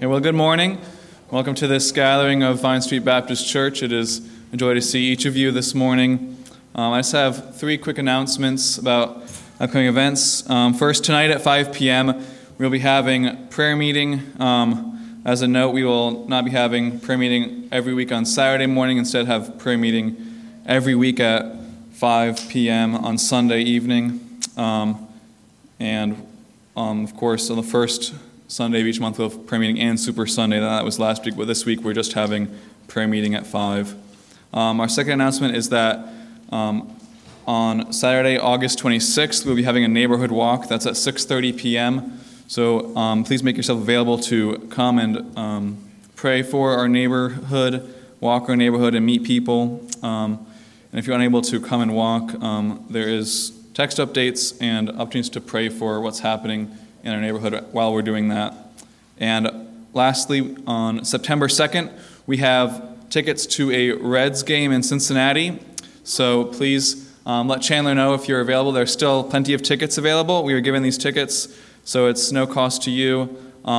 Okay, well, good morning. Welcome to this gathering of Vine Street Baptist Church. It is a joy to see each of you this morning. I just have three quick announcements about upcoming events. First, tonight at 5 p.m., we'll be having prayer meeting. As a note, we will not be having prayer meeting every week on Saturday morning. Instead, have prayer meeting every week at 5 p.m. on Sunday evening. Of course, on the first Sunday of each month, we'll have prayer meeting and Super Sunday. That was last week, but this week we're just having prayer meeting at 5. Our second announcement is that on Saturday, August 26th, we'll be having a neighborhood walk. That's at 6:30 p.m. So please make yourself available to come and pray for our neighborhood, walk our neighborhood, and meet people. And if you're unable to come and walk, there is text updates and opportunities to pray for what's happening in our neighborhood while we're doing that. And lastly, on September 2nd, we have tickets to a Reds game in Cincinnati. So please let Chandler know if you're available. There's still plenty of tickets available. We are giving these tickets, so it's no cost to you.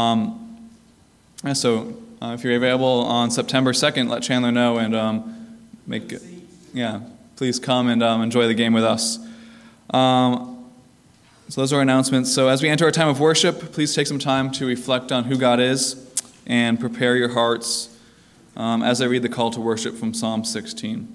If you're available on September 2nd, let Chandler know and please come and enjoy the game with us. So those are our announcements. So as we enter our time of worship, please take some time to reflect on who God is and prepare your hearts as I read the call to worship from Psalm 16.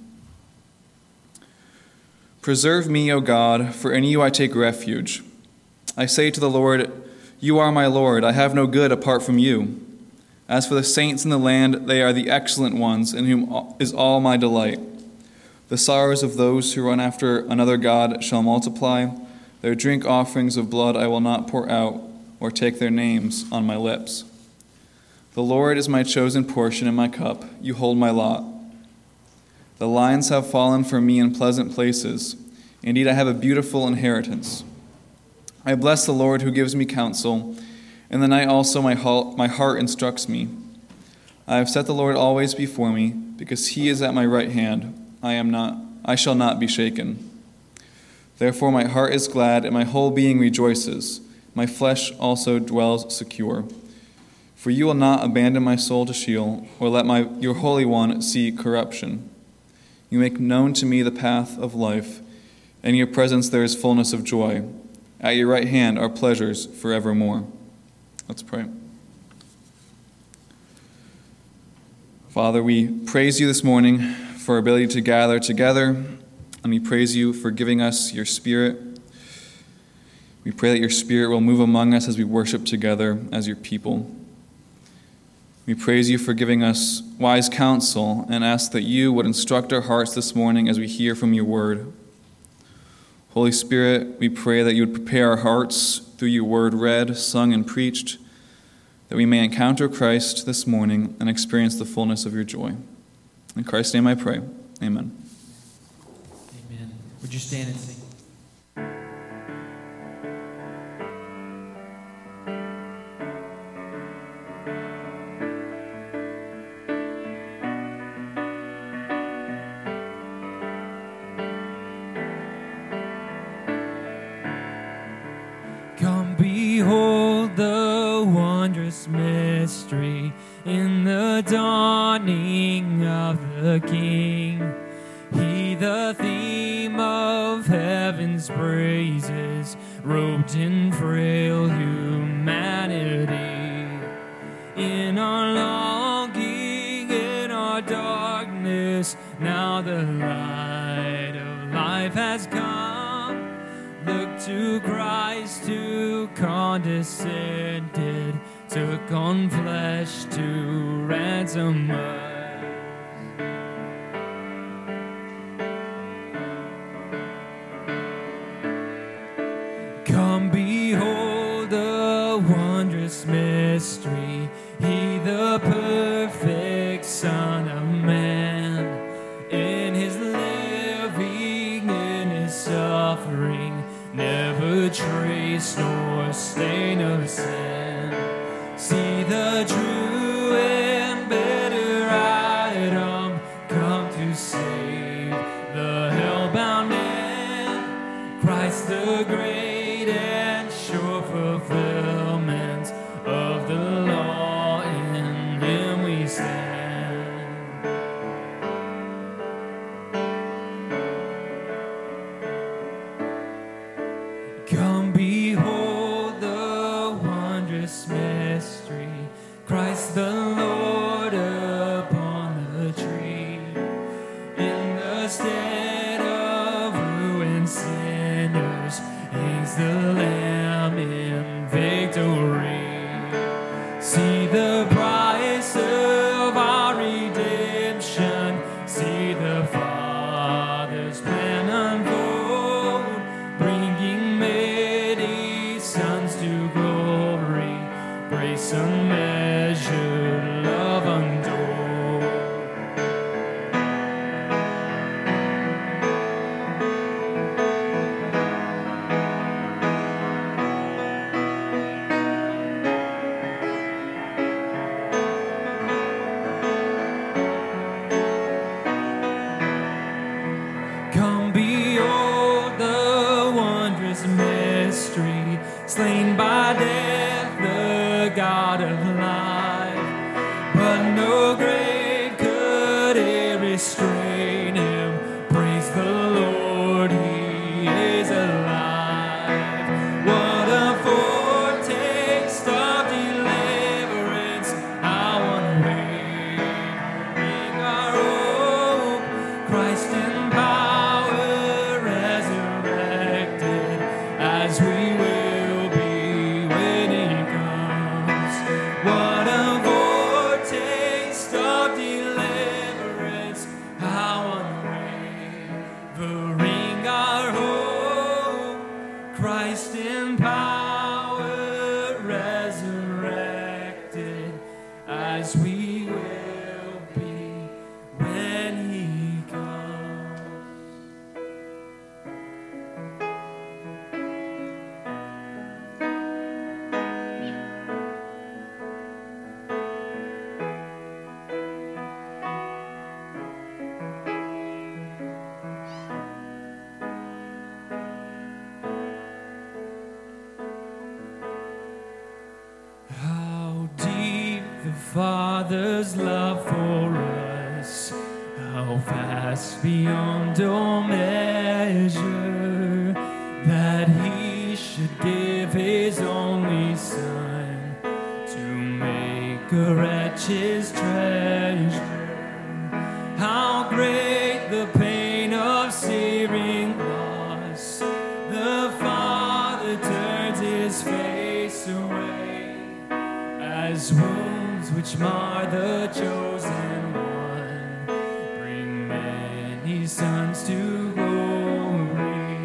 Preserve me, O God, for in you I take refuge. I say to the Lord, you are my Lord. I have no good apart from you. As for the saints in the land, they are the excellent ones, in whom is all my delight. The sorrows of those who run after another god shall multiply. Their drink offerings of blood I will not pour out, or take their names on my lips. The Lord is my chosen portion and my cup. You hold my lot. The lions have fallen for me in pleasant places. Indeed, I have a beautiful inheritance. I bless the Lord who gives me counsel. In the night also my heart instructs me. I have set the Lord always before me, because he is at my right hand. I shall not be shaken. Therefore my heart is glad, and my whole being rejoices. My flesh also dwells secure. For you will not abandon my soul to Sheol, or let your Holy One see corruption. You make known to me the path of life. In your presence there is fullness of joy. At your right hand are pleasures forevermore. Let's pray. Father, we praise you this morning for our ability to gather together, and we praise you for giving us your Spirit. We pray that your Spirit will move among us as we worship together as your people. We praise you for giving us wise counsel and ask that you would instruct our hearts this morning as we hear from your word. Holy Spirit, we pray that you would prepare our hearts through your word read, sung, and preached, that we may encounter Christ this morning and experience the fullness of your joy. In Christ's name I pray. Amen. Amen. Would you stand and sing? Come behold the wondrous mystery in the dawning of the King. He, the theme of heaven's praises, robed in frail humanity. In our longing, in our darkness, now the light of life has come. Look to Christ who condescended, took on flesh to ransom us. Come behold the wondrous mystery, he the perfect Son of Man. In his living, in his suffering, never trace nor stain of sin. See the true and better item come to save the hell-bound man. Christ the great and sure fulfillment of the law in slain by death, the God of life. But no grave could ever restrain him. Praise the Lord, he is alive. What a foretaste of deliverance, how unwavering our hope. Christ in power resurrected, as we will be when he comes. What a foretaste of deliverance, how unwavering our hope. Christ in power resurrected, as we will be when he comes. How deep the Father's love for us, how vast beyond all measure, that he should give his only Son to make a wretch his treasure. How great the pain of searing loss, the Father turns his face away, as wounds which mar the chosen one bring many sons to glory.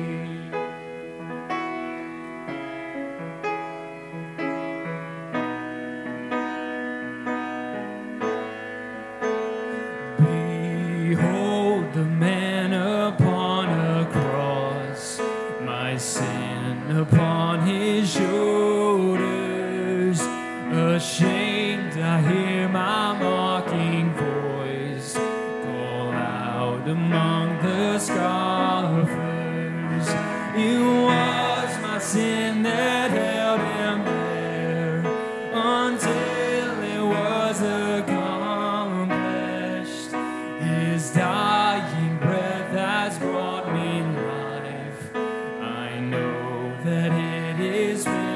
Behold the man upon a cross, my sin upon his shoulders. Ashamed, I hear my mocking voice call out among the scoffers. It was my sin that held him there until it was accomplished. His dying breath has brought me life. I know that it is finished.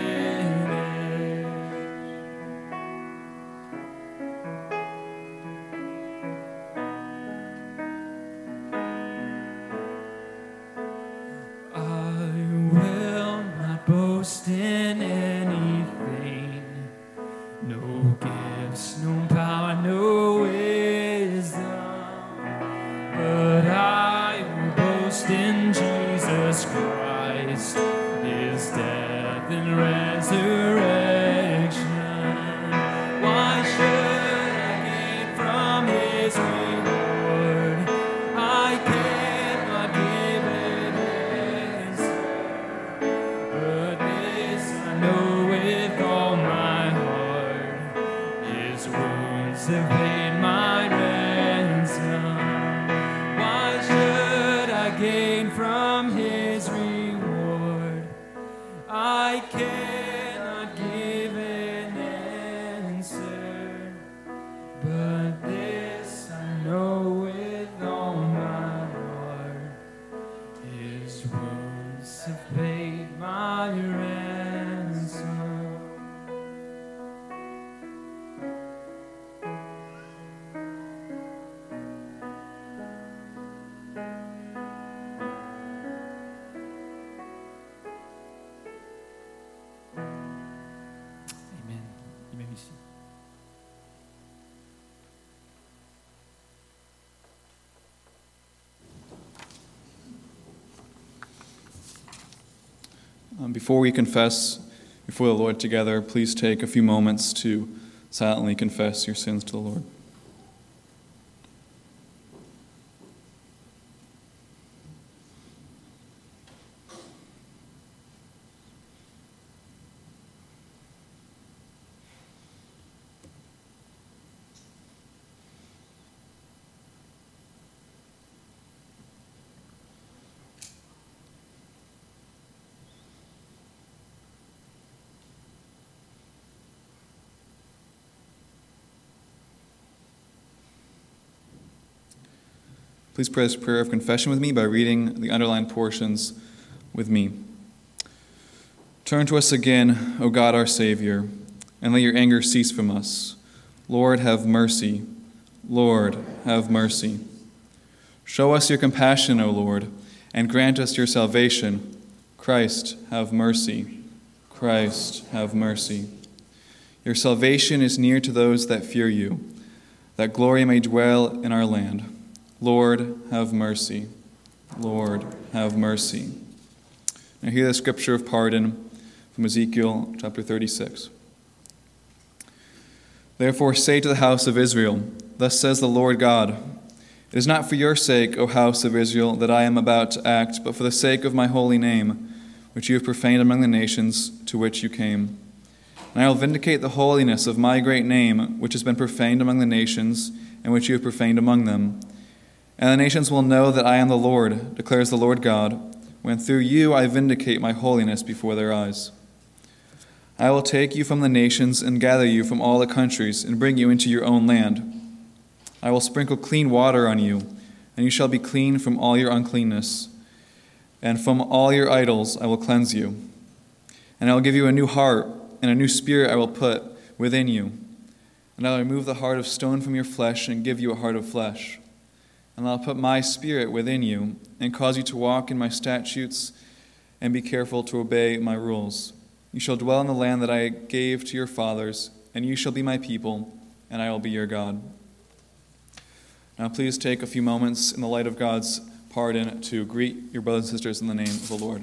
I will not boast in anything, no gifts, no power, no wisdom, but I will boast in Jesus Christ, his death and resurrection. Why should I gain from his reward? I cannot give an answer, but this I know with all my heart: his wounds have paid my ransom. Why should I gain from his reward? I cannot give an answer, but this I know with all my heart: his wounds have paid my ransom. Amen. You may be seated. Before we confess before the Lord together, please take a few moments to silently confess your sins to the Lord. Please pray this prayer of confession with me by reading the underlined portions with me. Turn to us again, O God our Savior, and let your anger cease from us. Lord, have mercy. Lord, have mercy. Show us your compassion, O Lord, and grant us your salvation. Christ, have mercy. Christ, have mercy. Your salvation is near to those that fear you, that glory may dwell in our land. Lord, have mercy. Lord, have mercy. Now hear the scripture of pardon from Ezekiel chapter 36. Therefore say to the house of Israel, thus says the Lord God, it is not for your sake, O house of Israel, that I am about to act, but for the sake of my holy name, which you have profaned among the nations to which you came. And I will vindicate the holiness of my great name, which has been profaned among the nations, and which you have profaned among them. And the nations will know that I am the Lord, declares the Lord God, when through you I vindicate my holiness before their eyes. I will take you from the nations and gather you from all the countries and bring you into your own land. I will sprinkle clean water on you, and you shall be clean from all your uncleanness. And from all your idols I will cleanse you. And I will give you a new heart, and a new spirit I will put within you. And I will remove the heart of stone from your flesh and give you a heart of flesh. And I will put my spirit within you and cause you to walk in my statutes and be careful to obey my rules. You shall dwell in the land that I gave to your fathers, and you shall be my people, and I will be your God. Now please take a few moments in the light of God's pardon to greet your brothers and sisters in the name of the Lord.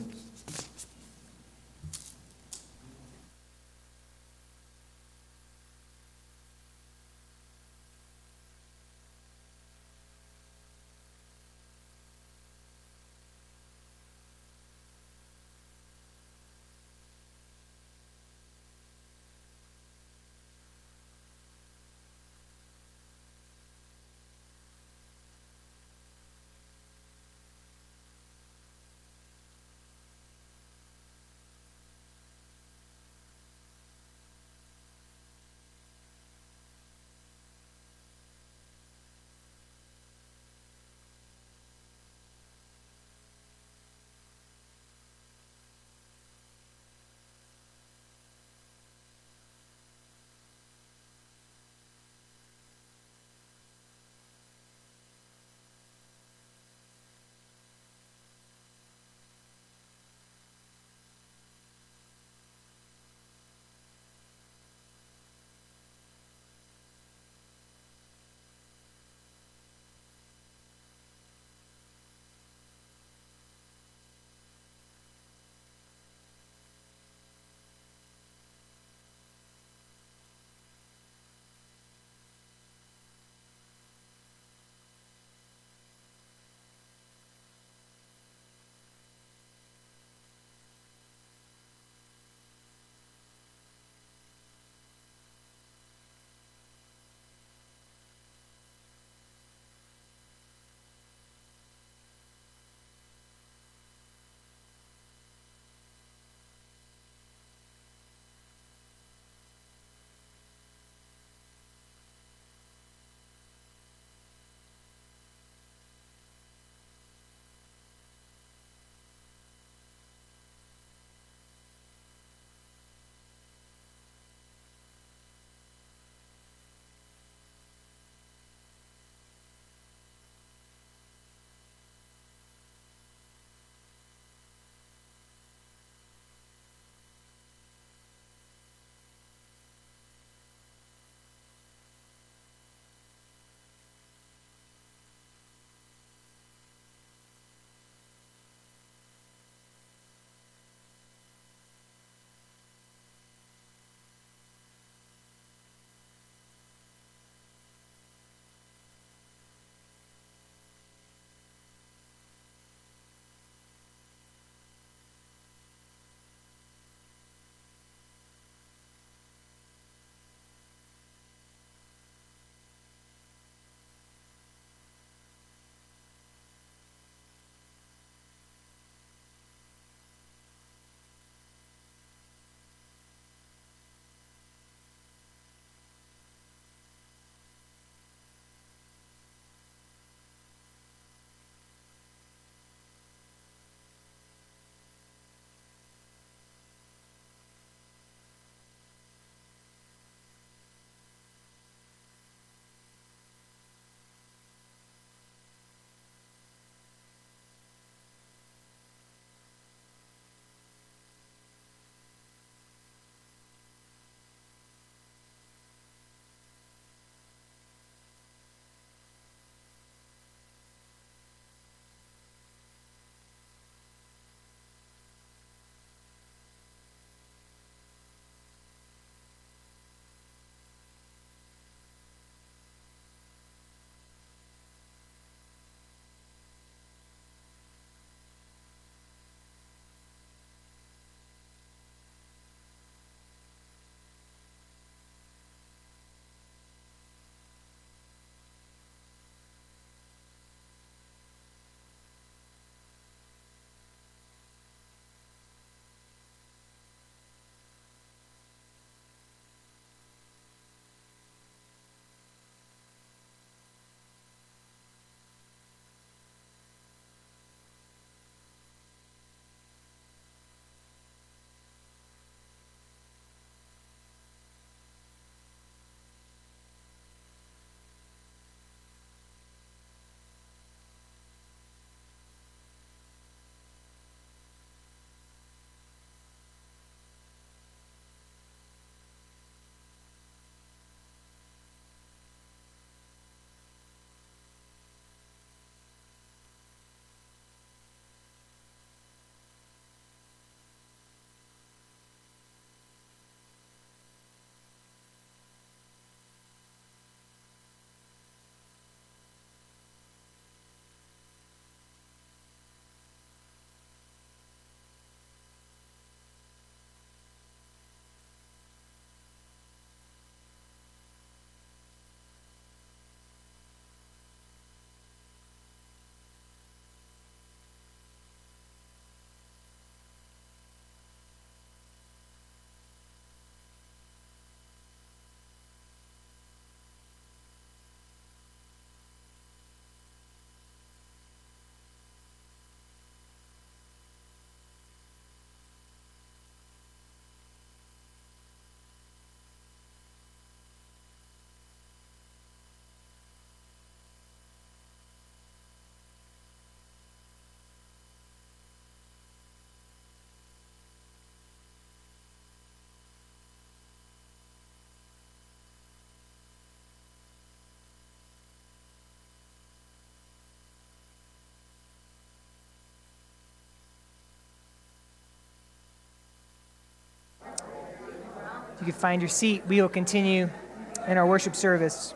you could find your seat, we will continue in our worship service.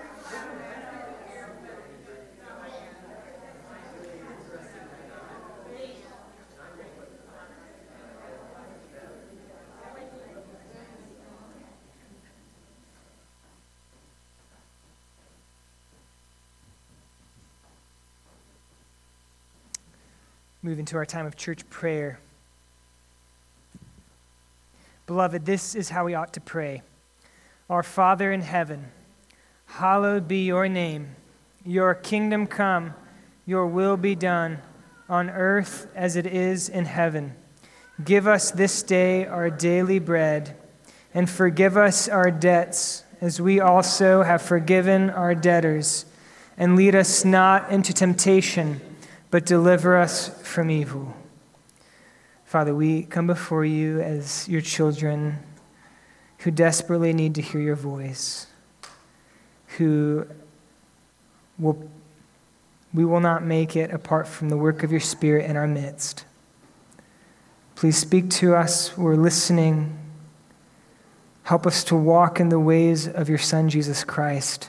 Move into our time of church prayer. Beloved, this is how we ought to pray. Our Father in heaven, hallowed be your name. Your kingdom come, your will be done, on earth as it is in heaven. Give us this day our daily bread, and forgive us our debts, as we also have forgiven our debtors. And lead us not into temptation, but deliver us from evil. Father, we come before you as your children who desperately need to hear your voice, we will not make it apart from the work of your Spirit in our midst. Please speak to us. We're listening. Help us to walk in the ways of your Son, Jesus Christ.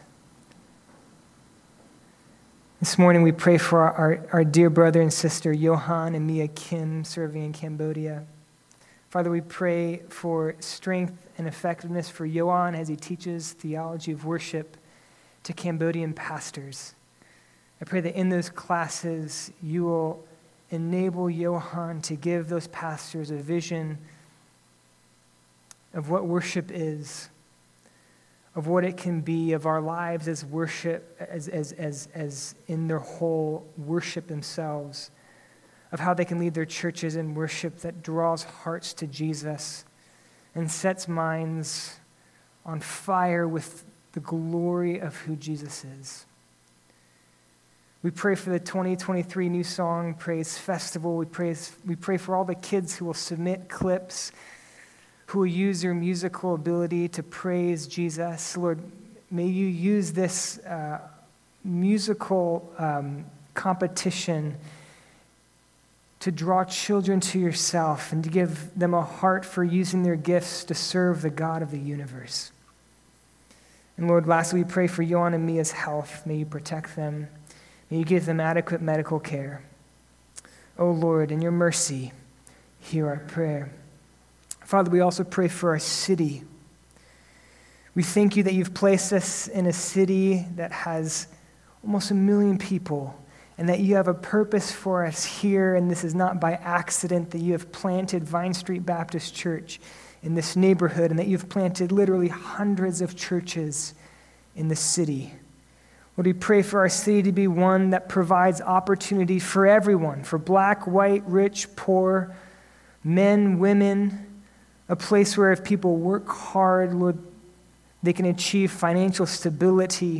This morning we pray for our dear brother and sister, Johan and Mia Kim, serving in Cambodia. Father, we pray for strength and effectiveness for Johan as he teaches theology of worship to Cambodian pastors. I pray that in those classes you will enable Johan to give those pastors a vision of what worship is, of what it can be, of our lives as worship, as in their whole worship themselves, of how they can lead their churches in worship that draws hearts to Jesus and sets minds on fire with the glory of who Jesus is. We pray for the 2023 New Song Praise Festival. We pray for all the kids who will submit clips, who will use their musical ability to praise Jesus. Lord, may you use this musical competition to draw children to yourself and to give them a heart for using their gifts to serve the God of the universe. And Lord, lastly, we pray for Johan and Mia's health. May you protect them. May you give them adequate medical care. Oh Lord, in your mercy, hear our prayer. Father, we also pray for our city. We thank you that you've placed us in a city that has almost 1 million people, and that you have a purpose for us here, and this is not by accident that you have planted Vine Street Baptist Church in this neighborhood, and that you've planted literally hundreds of churches in the city. Lord, we pray for our city to be one that provides opportunity for everyone, for black, white, rich, poor, men, women, a place where if people work hard, Lord, they can achieve financial stability.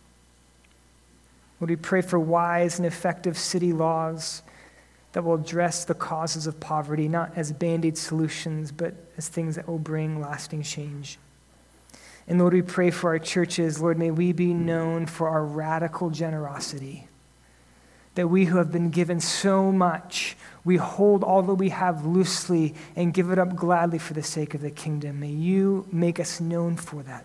Lord, we pray for wise and effective city laws that will address the causes of poverty, not as Band-Aid solutions, but as things that will bring lasting change. And Lord, we pray for our churches. Lord, may we be known for our radical generosity, that we who have been given so much, we hold all that we have loosely and give it up gladly for the sake of the kingdom. May you make us known for that.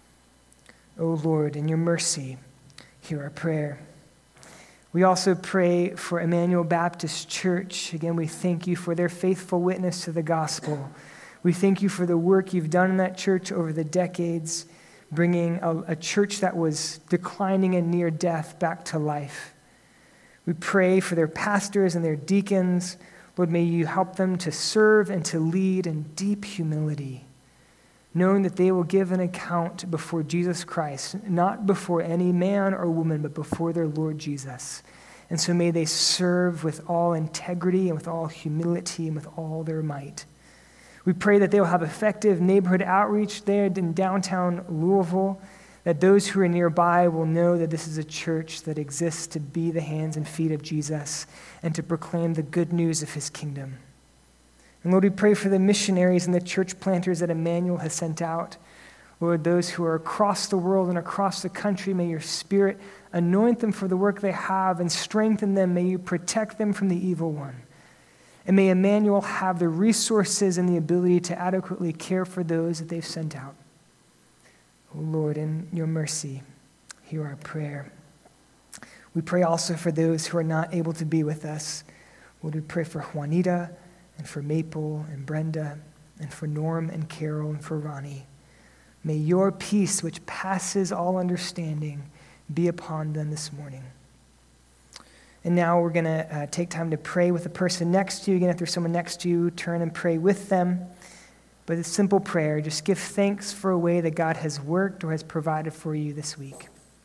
Oh Lord, in your mercy, hear our prayer. We also pray for Emmanuel Baptist Church. Again, we thank you for their faithful witness to the gospel. We thank you for the work you've done in that church over the decades, bringing a church that was declining and near death back to life. We pray for their pastors and their deacons. Lord, may you help them to serve and to lead in deep humility, knowing that they will give an account before Jesus Christ, not before any man or woman, but before their Lord Jesus. And so may they serve with all integrity and with all humility and with all their might. We pray that they will have effective neighborhood outreach there in downtown Louisville, that those who are nearby will know that this is a church that exists to be the hands and feet of Jesus and to proclaim the good news of his kingdom. And Lord, we pray for the missionaries and the church planters that Emmanuel has sent out. Lord, those who are across the world and across the country, may your Spirit anoint them for the work they have and strengthen them. May you protect them from the evil one. And may Emmanuel have the resources and the ability to adequately care for those that they've sent out. Oh Lord, in your mercy, hear our prayer. We pray also for those who are not able to be with us. Lord, we pray for Juanita and for Maple and Brenda and for Norm and Carol and for Ronnie. May your peace, which passes all understanding, be upon them this morning. And now we're going to take time to pray with the person next to you. Again, if there's someone next to you, turn and pray with them. But a simple prayer, just give thanks for a way that God has worked or has provided for you this week.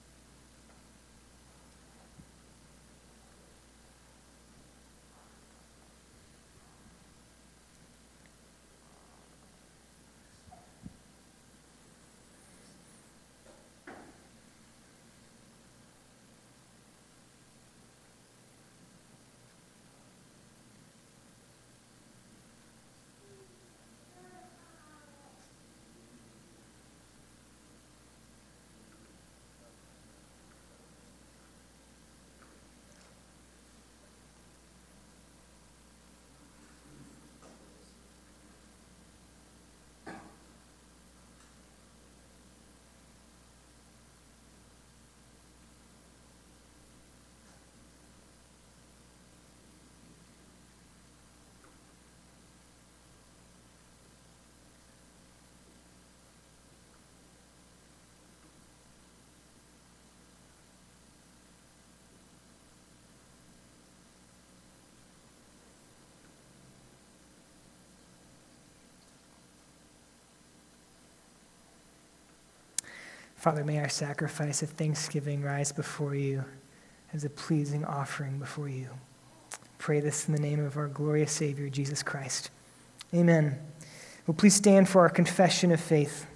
Father, may our sacrifice of thanksgiving rise before you as a pleasing offering before you. Pray this in the name of our glorious Savior, Jesus Christ. Amen. Well, please stand for our confession of faith.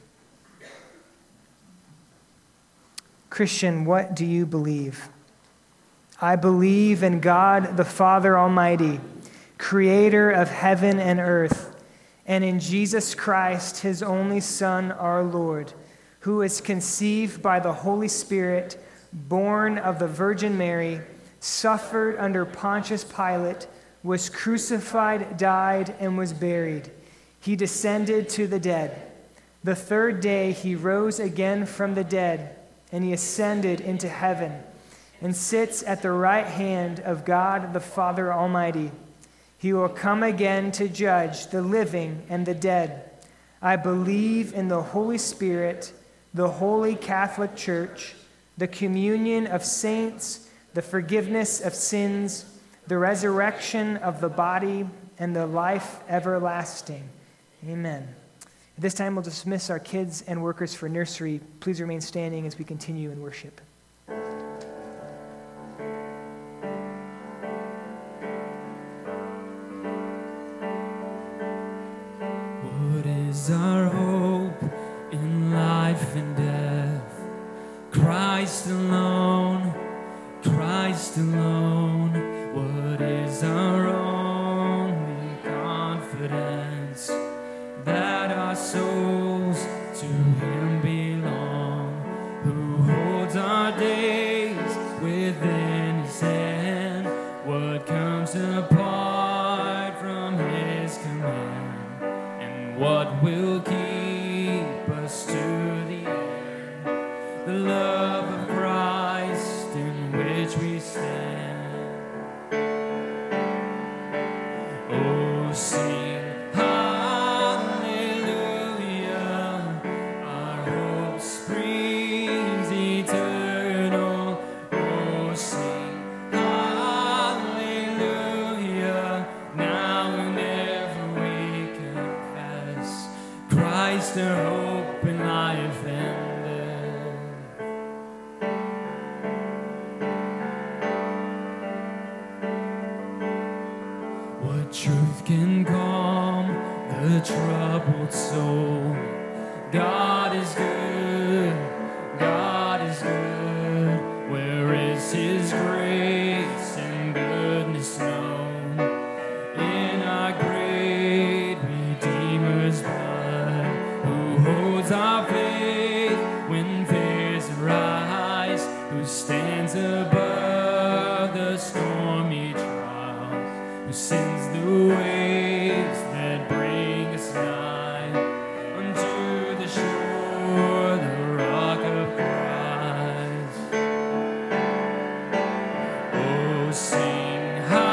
Christian, what do you believe? I believe in God the Father Almighty, creator of heaven and earth, and in Jesus Christ, his only Son, our Lord, who was conceived by the Holy Spirit, born of the Virgin Mary, suffered under Pontius Pilate, was crucified, died, and was buried. He descended to the dead. The third day he rose again from the dead, and he ascended into heaven, and sits at the right hand of God the Father Almighty. He will come again to judge the living and the dead. I believe in the Holy Spirit, the Holy Catholic Church, the communion of saints, the forgiveness of sins, the resurrection of the body, and the life everlasting. Amen. At this time, we'll dismiss our kids and workers for nursery. Please remain standing as we continue in worship. What is our hope in life and death? Christ alone, Christ alone. What is our only confidence? That our souls to him belong, who holds our days within his hand. What comes apart from his command, and what will keep us to the end? The love of Christ in which we stand. Oh, sing hallelujah, our hope springs eternal. Oh, sing hallelujah, now and ever we confess Christ our hope in life and truth can calm the troubled soul. God is good, God is good. Where is his grace and goodness known? In our great Redeemer's blood, who holds our faith when fears arise, who stands above the stormy trials, who sends the waves that bring us nigh unto the shore, the rock of Christ. Oh, sing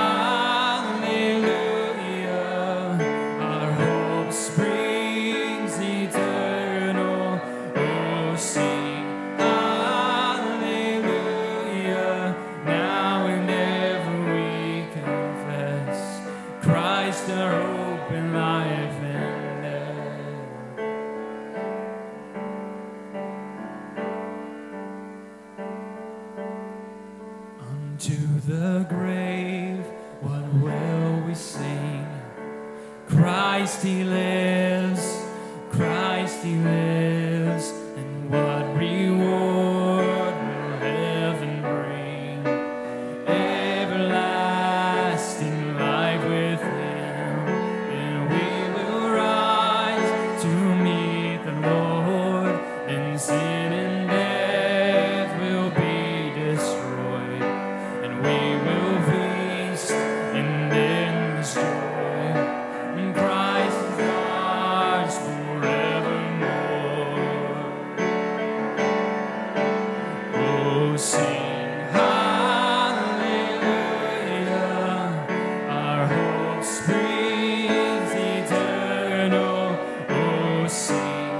hallelujah, our hope springs eternal. Oh, sing hallelujah, now and ever we confess Christ our hope in life and death. Unto the grave, what will we sing? Christ he lives, Christ he lives, and what reward will heaven bring? Everlasting life with him, and we will rise to meet the Lord, and sin and death will be destroyed, and we will feast in endless joy, and Christ is ours forevermore. Oh, sing hallelujah, our hope springs eternal. Oh, sing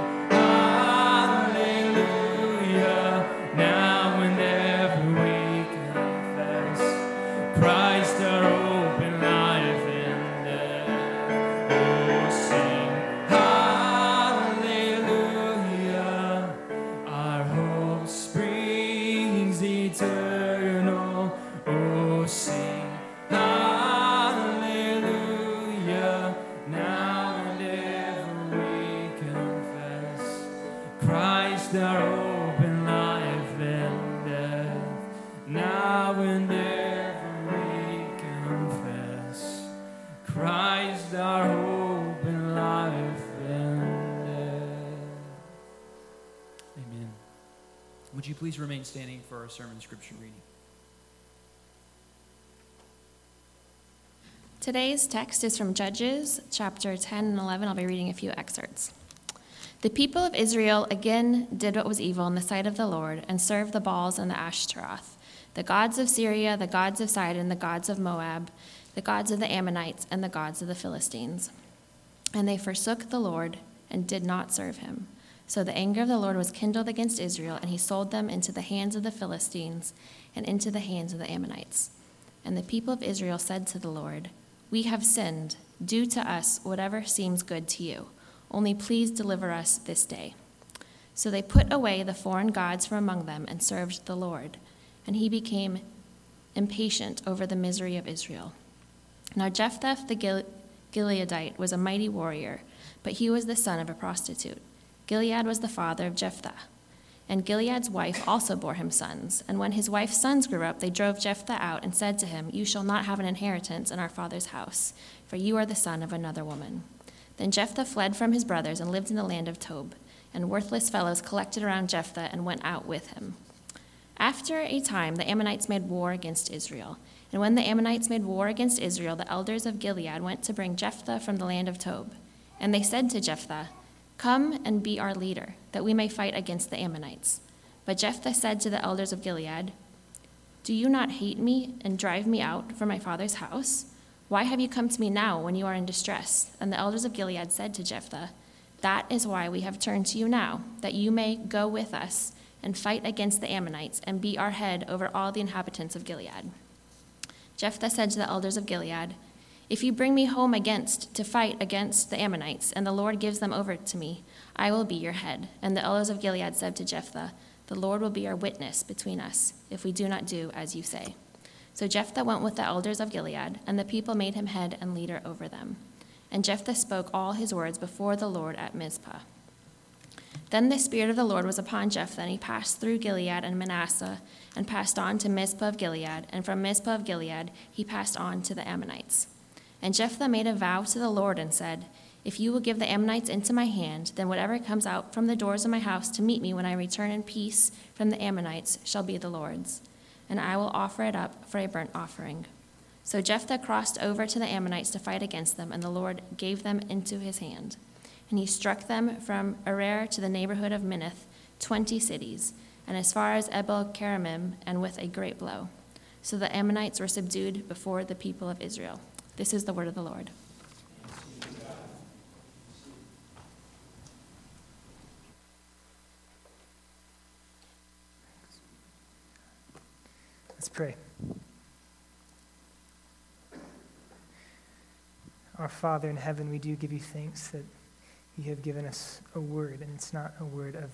hallelujah, now and ever we confess Christ our hope in life and death. Oh, sing hallelujah, our hope springs eternal. Oh, sing hallelujah, now and ever we confess Christ our hope in life and death. Now and ever we confess Christ our hope in life and death. Amen. Would you please remain standing for our sermon scripture reading? Today's text is from Judges chapter 10 and 11. I'll be reading a few excerpts. The people of Israel again did what was evil in the sight of the Lord and served the Baals and the Ashtaroth, the gods of Syria, the gods of Sidon, the gods of Moab, the gods of the Ammonites, and the gods of the Philistines. And they forsook the Lord and did not serve him. So the anger of the Lord was kindled against Israel, and he sold them into the hands of the Philistines and into the hands of the Ammonites. And the people of Israel said to the Lord, "We have sinned. Do to us whatever seems good to you. Only please deliver us this day." So they put away the foreign gods from among them and served the Lord. And he became impatient over the misery of Israel. Now Jephthah the Gileadite was a mighty warrior, but he was the son of a prostitute. Gilead was the father of Jephthah. And Gilead's wife also bore him sons. And when his wife's sons grew up, they drove Jephthah out and said to him, "You shall not have an inheritance in our father's house, for you are the son of another woman." Then Jephthah fled from his brothers and lived in the land of Tob. And worthless fellows collected around Jephthah and went out with him. After a time, the Ammonites made war against Israel. And when the Ammonites made war against Israel, the elders of Gilead went to bring Jephthah from the land of Tob. And they said to Jephthah, "Come and be our leader, that we may fight against the Ammonites." But Jephthah said to the elders of Gilead, "Do you not hate me and drive me out from my father's house? Why have you come to me now when you are in distress?" And the elders of Gilead said to Jephthah, "That is why we have turned to you now, that you may go with us and fight against the Ammonites and be our head over all the inhabitants of Gilead." Jephthah said to the elders of Gilead, "If you bring me home to fight against the Ammonites, and the Lord gives them over to me, I will be your head." And the elders of Gilead said to Jephthah, "The Lord will be our witness between us, if we do not do as you say." So Jephthah went with the elders of Gilead, and the people made him head and leader over them. And Jephthah spoke all his words before the Lord at Mizpah. Then the Spirit of the Lord was upon Jephthah, and he passed through Gilead and Manasseh, and passed on to Mizpah of Gilead, and from Mizpah of Gilead he passed on to the Ammonites. And Jephthah made a vow to the Lord and said, "If you will give the Ammonites into my hand, then whatever comes out from the doors of my house to meet me when I return in peace from the Ammonites shall be the Lord's, and I will offer it up for a burnt offering." So Jephthah crossed over to the Ammonites to fight against them, and the Lord gave them into his hand. And he struck them from Arar to the neighborhood of Minnith, 20 cities, and as far as Abel-keramim, and with a great blow. So the Ammonites were subdued before the people of Israel. This is the word of the Lord. Let's pray. Our Father in heaven, we do give you thanks that you have given us a word, and it's not a word of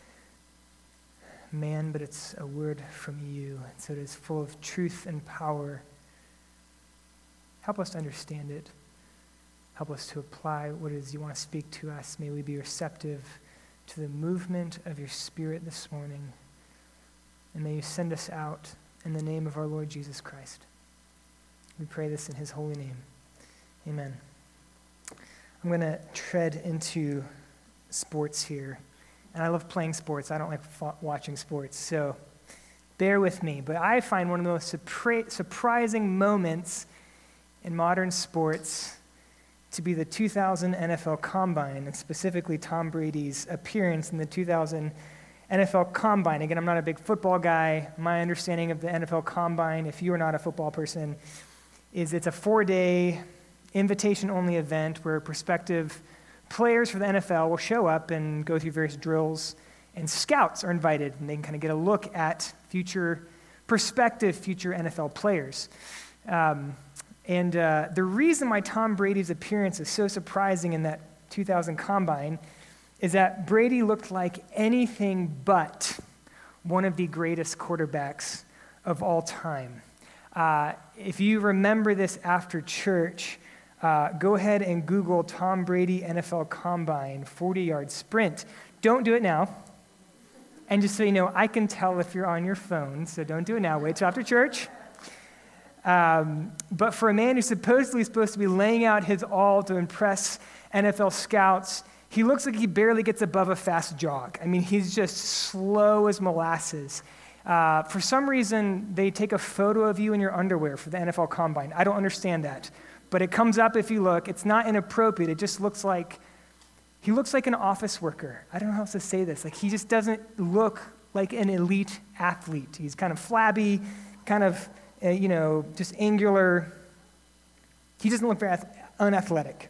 man, but it's a word from you. And so it is full of truth and power. Help us to understand it. Help us to apply what it is you want to speak to us. May we be receptive to the movement of your Spirit this morning. And may you send us out in the name of our Lord Jesus Christ. We pray this in his holy name. Amen. I'm going to tread into sports here. And I love playing sports. I don't like watching sports, so bear with me. But I find one of the most surprising moments in modern sports to be the 2000 NFL Combine, and specifically Tom Brady's appearance in the 2000 NFL Combine. Again, I'm not a big football guy. My understanding of the NFL Combine, if you are not a football person, is it's a 4-day invitation-only event where prospective players for the NFL will show up and go through various drills, and scouts are invited, and they can kind of get a look at prospective future NFL players. The reason why Tom Brady's appearance is so surprising in that 2000 Combine is that Brady looked like anything but one of the greatest quarterbacks of all time. If you remember this after church, go ahead and Google Tom Brady NFL Combine 40-yard sprint. Don't do it now. And just so you know, I can tell if you're on your phone, so don't do it now. Wait till after church. But for a man who's supposed to be laying out his all to impress NFL scouts, he looks like he barely gets above a fast jog. I mean, he's just slow as molasses. For some reason, they take a photo of you in your underwear for the NFL Combine. I don't understand that. But it comes up if you look. It's not inappropriate. It just looks like, he looks like an office worker. I don't know how else to say this. Like, he just doesn't look like an elite athlete. He's kind of flabby, kind of, just angular. He doesn't look very unathletic.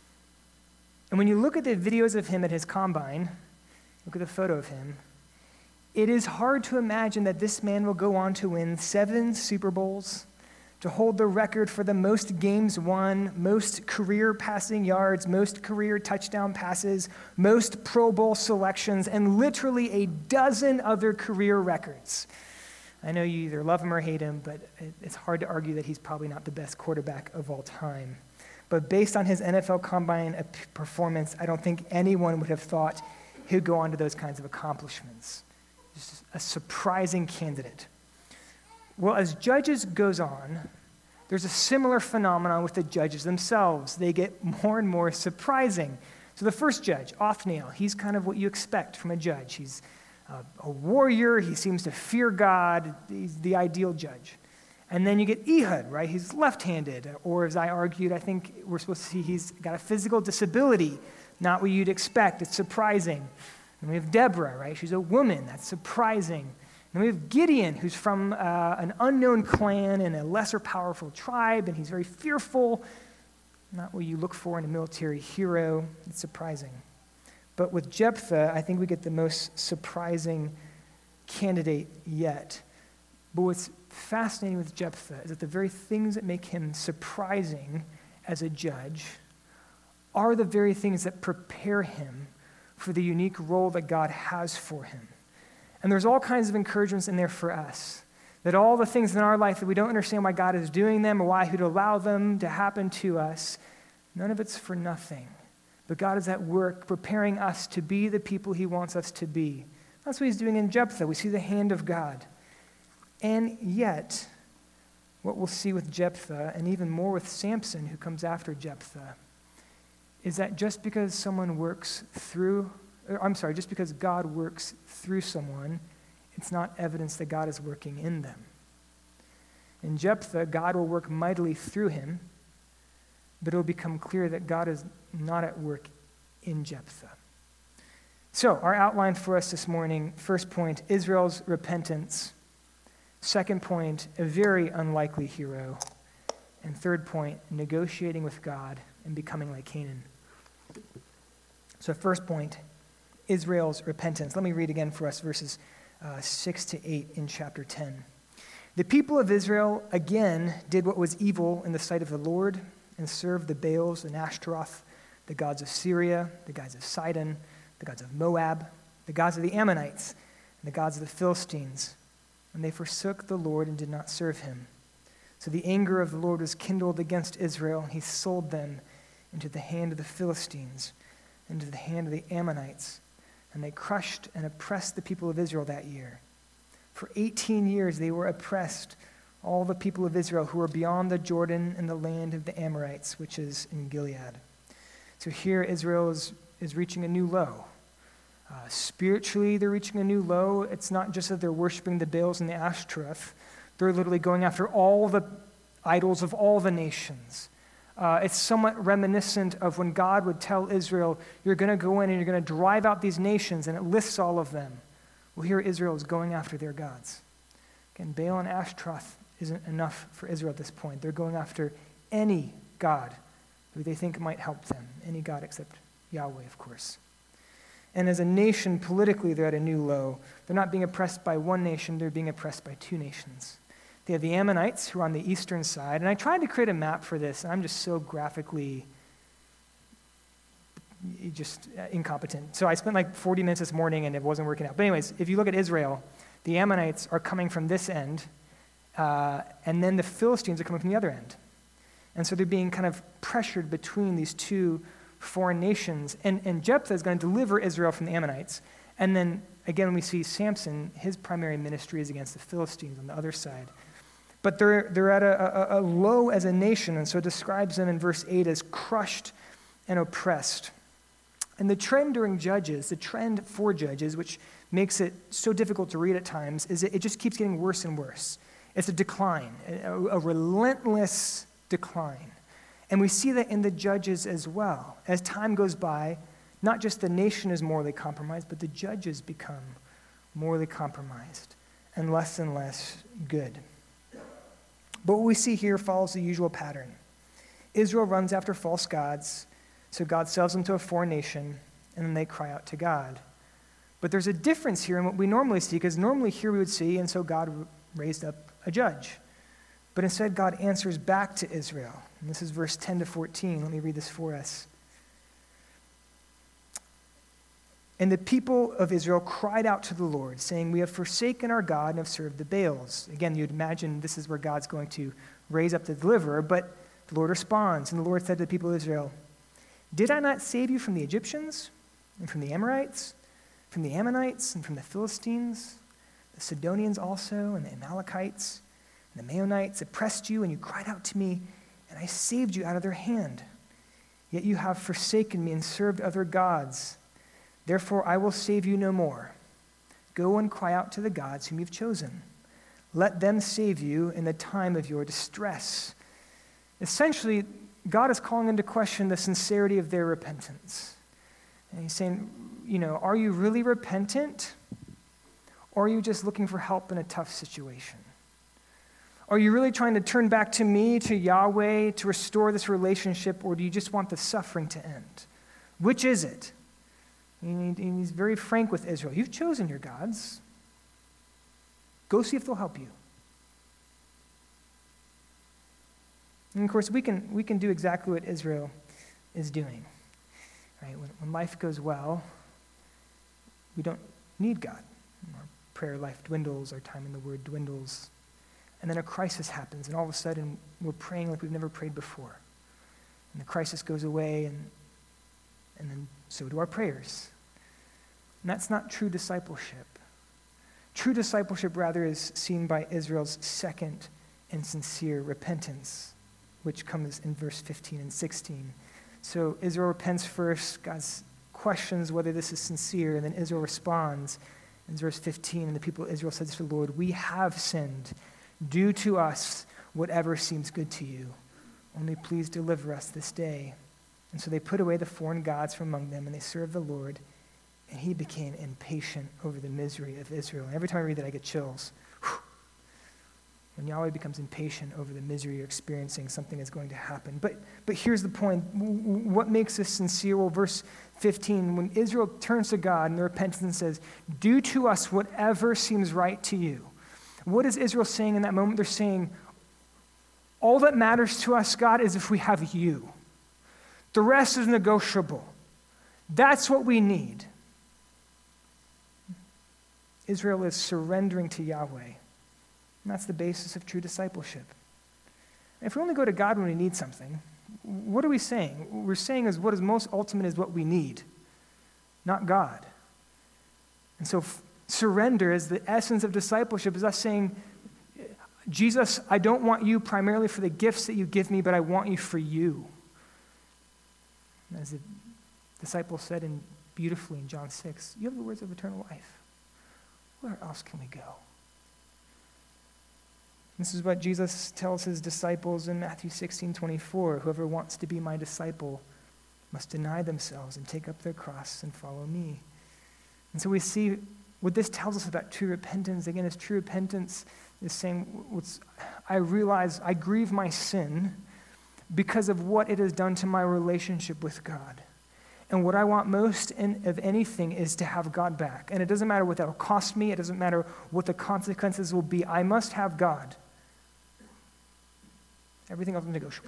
And when you look at the videos of him at his combine, look at the photo of him, it is hard to imagine that this man will go on to win 7 Super Bowls, to hold the record for the most games won, most career passing yards, most career touchdown passes, most Pro Bowl selections, and literally a dozen other career records. I know you either love him or hate him, but it's hard to argue that he's probably not the best quarterback of all time. But based on his NFL Combine performance, I don't think anyone would have thought he'd go on to those kinds of accomplishments. Just a surprising candidate. Well, as Judges goes on, there's a similar phenomenon with the judges themselves. They get more and more surprising. So the first judge, Othniel, he's kind of what you expect from a judge. He's a warrior. He seems to fear God. He's the ideal judge. And then you get Ehud, right? He's left-handed, or as I argued, I think we're supposed to see he's got a physical disability, not what you'd expect. It's surprising. And we have Deborah, right? She's a woman. That's surprising. And we have Gideon, who's from an unknown clan in a lesser powerful tribe, and he's very fearful. Not what you look for in a military hero. It's surprising. But with Jephthah, I think we get the most surprising candidate yet. But what's fascinating with Jephthah is that the very things that make him surprising as a judge are the very things that prepare him for the unique role that God has for him. And there's all kinds of encouragements in there for us, that all the things in our life that we don't understand why God is doing them or why he would allow them to happen to us, none of it's for nothing. But God is at work preparing us to be the people he wants us to be. That's what he's doing in Jephthah. We see the hand of God. And yet, what we'll see with Jephthah, and even more with Samson, who comes after Jephthah, is that just because just because God works through someone, it's not evidence that God is working in them. In Jephthah, God will work mightily through him, but it will become clear that God is not at work in Jephthah. So, our outline for us this morning, first point, Israel's repentance. Second point, a very unlikely hero. And third point, negotiating with God and becoming like Canaan. So first point, Israel's repentance. Let me read again for us verses 6 to 8 in chapter 10. The people of Israel again did what was evil in the sight of the Lord and served the Baals and Ashtaroth, the gods of Syria, the gods of Sidon, the gods of Moab, the gods of the Ammonites, and the gods of the Philistines. And they forsook the Lord and did not serve him. So the anger of the Lord was kindled against Israel, and he sold them into the hand of the Philistines, into the hand of the Ammonites. And they crushed and oppressed the people of Israel that year. For 18 years they were oppressed, all the people of Israel who were beyond the Jordan in the land of the Amorites, which is in Gilead. So here Israel is reaching a new low. Spiritually, they're reaching a new low. It's not just that they're worshiping the Baals and the Ashtaroth. They're literally going after all the idols of all the nations. It's somewhat reminiscent of when God would tell Israel, you're going to go in and you're going to drive out these nations, and it lists all of them. Well, here Israel is going after their gods. Again, Baal and Ashtaroth isn't enough for Israel at this point. They're going after any god who they think might help them. Any god except Yahweh, of course. And as a nation, politically, they're at a new low. They're not being oppressed by one nation, they're being oppressed by two nations. They have the Ammonites, who are on the eastern side. And I tried to create a map for this, and I'm just so graphically incompetent. So I spent like 40 minutes this morning, and it wasn't working out. But anyways, if you look at Israel, the Ammonites are coming from this end, and then the Philistines are coming from the other end. And so they're being kind of pressured between these two foreign nations. And Jephthah is going to deliver Israel from the Ammonites. And then, again, when we see Samson, his primary ministry is against the Philistines on the other side. But they're at a low as a nation, and so it describes them in verse 8 as crushed and oppressed. And the trend during Judges, the trend for Judges, which makes it so difficult to read at times, is it just keeps getting worse and worse. It's a decline, a relentless decline. And we see that in the Judges as well. As time goes by, not just the nation is morally compromised, but the judges become morally compromised and less good. But what we see here follows the usual pattern. Israel runs after false gods, so God sells them to a foreign nation, and then they cry out to God. But there's a difference here in what we normally see, because normally here we would see, and so God raised up a judge. But instead, God answers back to Israel. And this is verse 10 to 14. Let me read this for us. And the people of Israel cried out to the Lord, saying, we have forsaken our God and have served the Baals. Again, you'd imagine this is where God's going to raise up the deliverer, but the Lord responds. And the Lord said to the people of Israel, did I not save you from the Egyptians and from the Amorites, from the Ammonites and from the Philistines, the Sidonians also and the Amalekites? And the Maonites oppressed you, and you cried out to me, and I saved you out of their hand. Yet you have forsaken me and served other gods. Therefore I will save you no more. Go and cry out to the gods whom you've chosen. Let them save you in the time of your distress. Essentially, God is calling into question the sincerity of their repentance. And he's saying, are you really repentant? Or are you just looking for help in a tough situation? Are you really trying to turn back to me, to Yahweh, to restore this relationship, or do you just want the suffering to end? Which is it? And he's very frank with Israel. You've chosen your gods. Go see if they'll help you. And of course, we can do exactly what Israel is doing. Right? When life goes well, we don't need God. Our prayer life dwindles, our time in the Word dwindles. And then a crisis happens, and all of a sudden, we're praying like we've never prayed before. And the crisis goes away, and then so do our prayers. And that's not true discipleship. True discipleship, rather, is seen by Israel's second and sincere repentance, which comes in verse 15 and 16. So Israel repents first, God questions whether this is sincere, and then Israel responds. In verse 15, and the people of Israel said to the Lord, we have sinned. Do to us whatever seems good to you. Only please deliver us this day." And so they put away the foreign gods from among them, and they served the Lord, and he became impatient over the misery of Israel. And every time I read that, I get chills. When Yahweh becomes impatient over the misery you're experiencing, something is going to happen. But here's the point. What makes this sincere? Well, verse 15, when Israel turns to God in their repentance and says, "Do to us whatever seems right to you." What is Israel saying in that moment? They're saying, all that matters to us, God, is if we have you. The rest is negotiable. That's what we need. Israel is surrendering to Yahweh. And that's the basis of true discipleship. And if we only go to God when we need something, what are we saying? What we're saying is what is most ultimate is what we need, not God. And so surrender is the essence of discipleship, is us saying, Jesus, I don't want you primarily for the gifts that you give me, but I want you for you. As the disciple said beautifully in John 6, you have the words of eternal life. Where else can we go? This is what Jesus tells his disciples in Matthew 16:24. Whoever wants to be my disciple must deny themselves and take up their cross and follow me. And so we see what this tells us about true repentance. Again, is true repentance is saying, I realize I grieve my sin because of what it has done to my relationship with God. And what I want most of anything is to have God back. And it doesn't matter what that will cost me. It doesn't matter what the consequences will be. I must have God. Everything else is negotiable.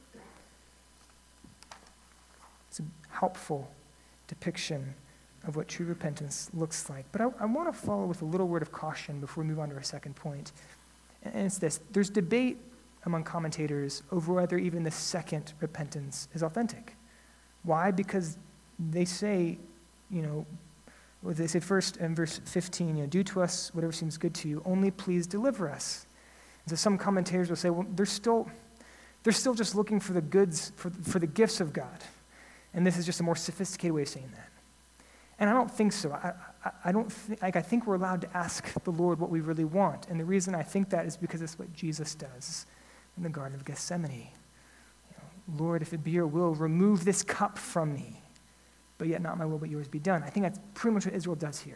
It's a helpful depiction of what true repentance looks like. But I want to follow with a little word of caution before we move on to our second point. And it's this. There's debate among commentators over whether even the second repentance is authentic. Why? Because they say, they say first in verse 15, do to us whatever seems good to you, only please deliver us. And so some commentators will say, well, they're still just looking for the goods, for the gifts of God. And this is just a more sophisticated way of saying that. And I don't think so. I think we're allowed to ask the Lord what we really want. And the reason I think that is because it's what Jesus does in the Garden of Gethsemane. Lord, if it be your will, remove this cup from me. But yet not my will, but yours be done. I think that's pretty much what Israel does here.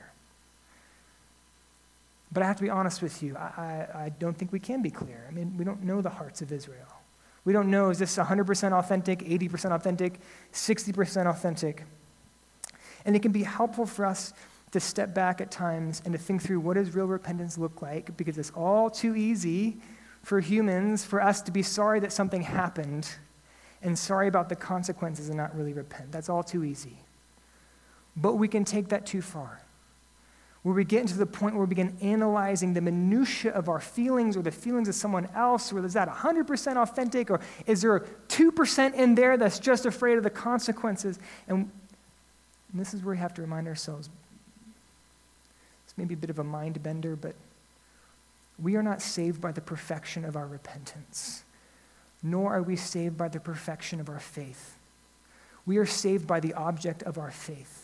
But I have to be honest with you. I don't think we can be clear. I mean, we don't know the hearts of Israel. We don't know, is this 100% authentic, 80% authentic, 60% authentic? And it can be helpful for us to step back at times and to think through what does real repentance look like, because it's all too easy for humans, for us to be sorry that something happened and sorry about the consequences and not really repent. That's all too easy. But we can take that too far, where we get into the point where we begin analyzing the minutia of our feelings or the feelings of someone else, or is that 100% authentic, or is there 2% in there that's just afraid of the consequences? And this is where we have to remind ourselves, it's maybe a bit of a mind bender, but we are not saved by the perfection of our repentance, nor are we saved by the perfection of our faith. We are saved by the object of our faith.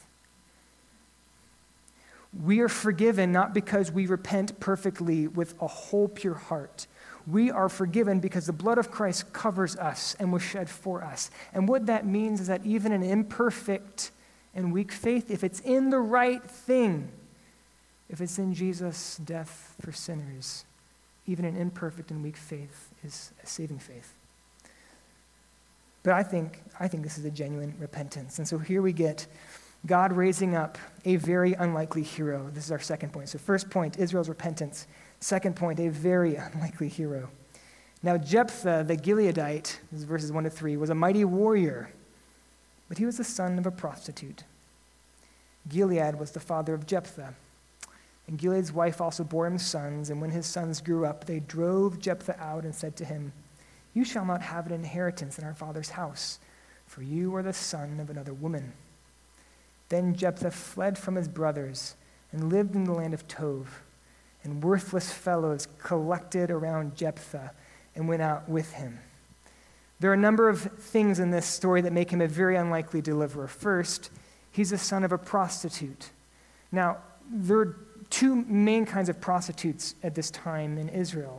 We are forgiven not because we repent perfectly with a whole pure heart. We are forgiven because the blood of Christ covers us and was shed for us. And what that means is that even an imperfect and weak faith, if it's in the right thing, if it's in Jesus' death for sinners, even an imperfect and weak faith is a saving faith. But I think this is a genuine repentance. And so here we get God raising up a very unlikely hero. This is our second point. So first point, Israel's repentance. Second point, a very unlikely hero. Now Jephthah, the Gileadite, this is verses 1-3, was a mighty warrior, but he was the son of a prostitute. Gilead was the father of Jephthah. And Gilead's wife also bore him sons, and when his sons grew up, they drove Jephthah out and said to him, "You shall not have an inheritance in our father's house, for you are the son of another woman." Then Jephthah fled from his brothers and lived in the land of Tov, and worthless fellows collected around Jephthah and went out with him. There are a number of things in this story that make him a very unlikely deliverer. First, he's the son of a prostitute. Now, there are two main kinds of prostitutes at this time in Israel.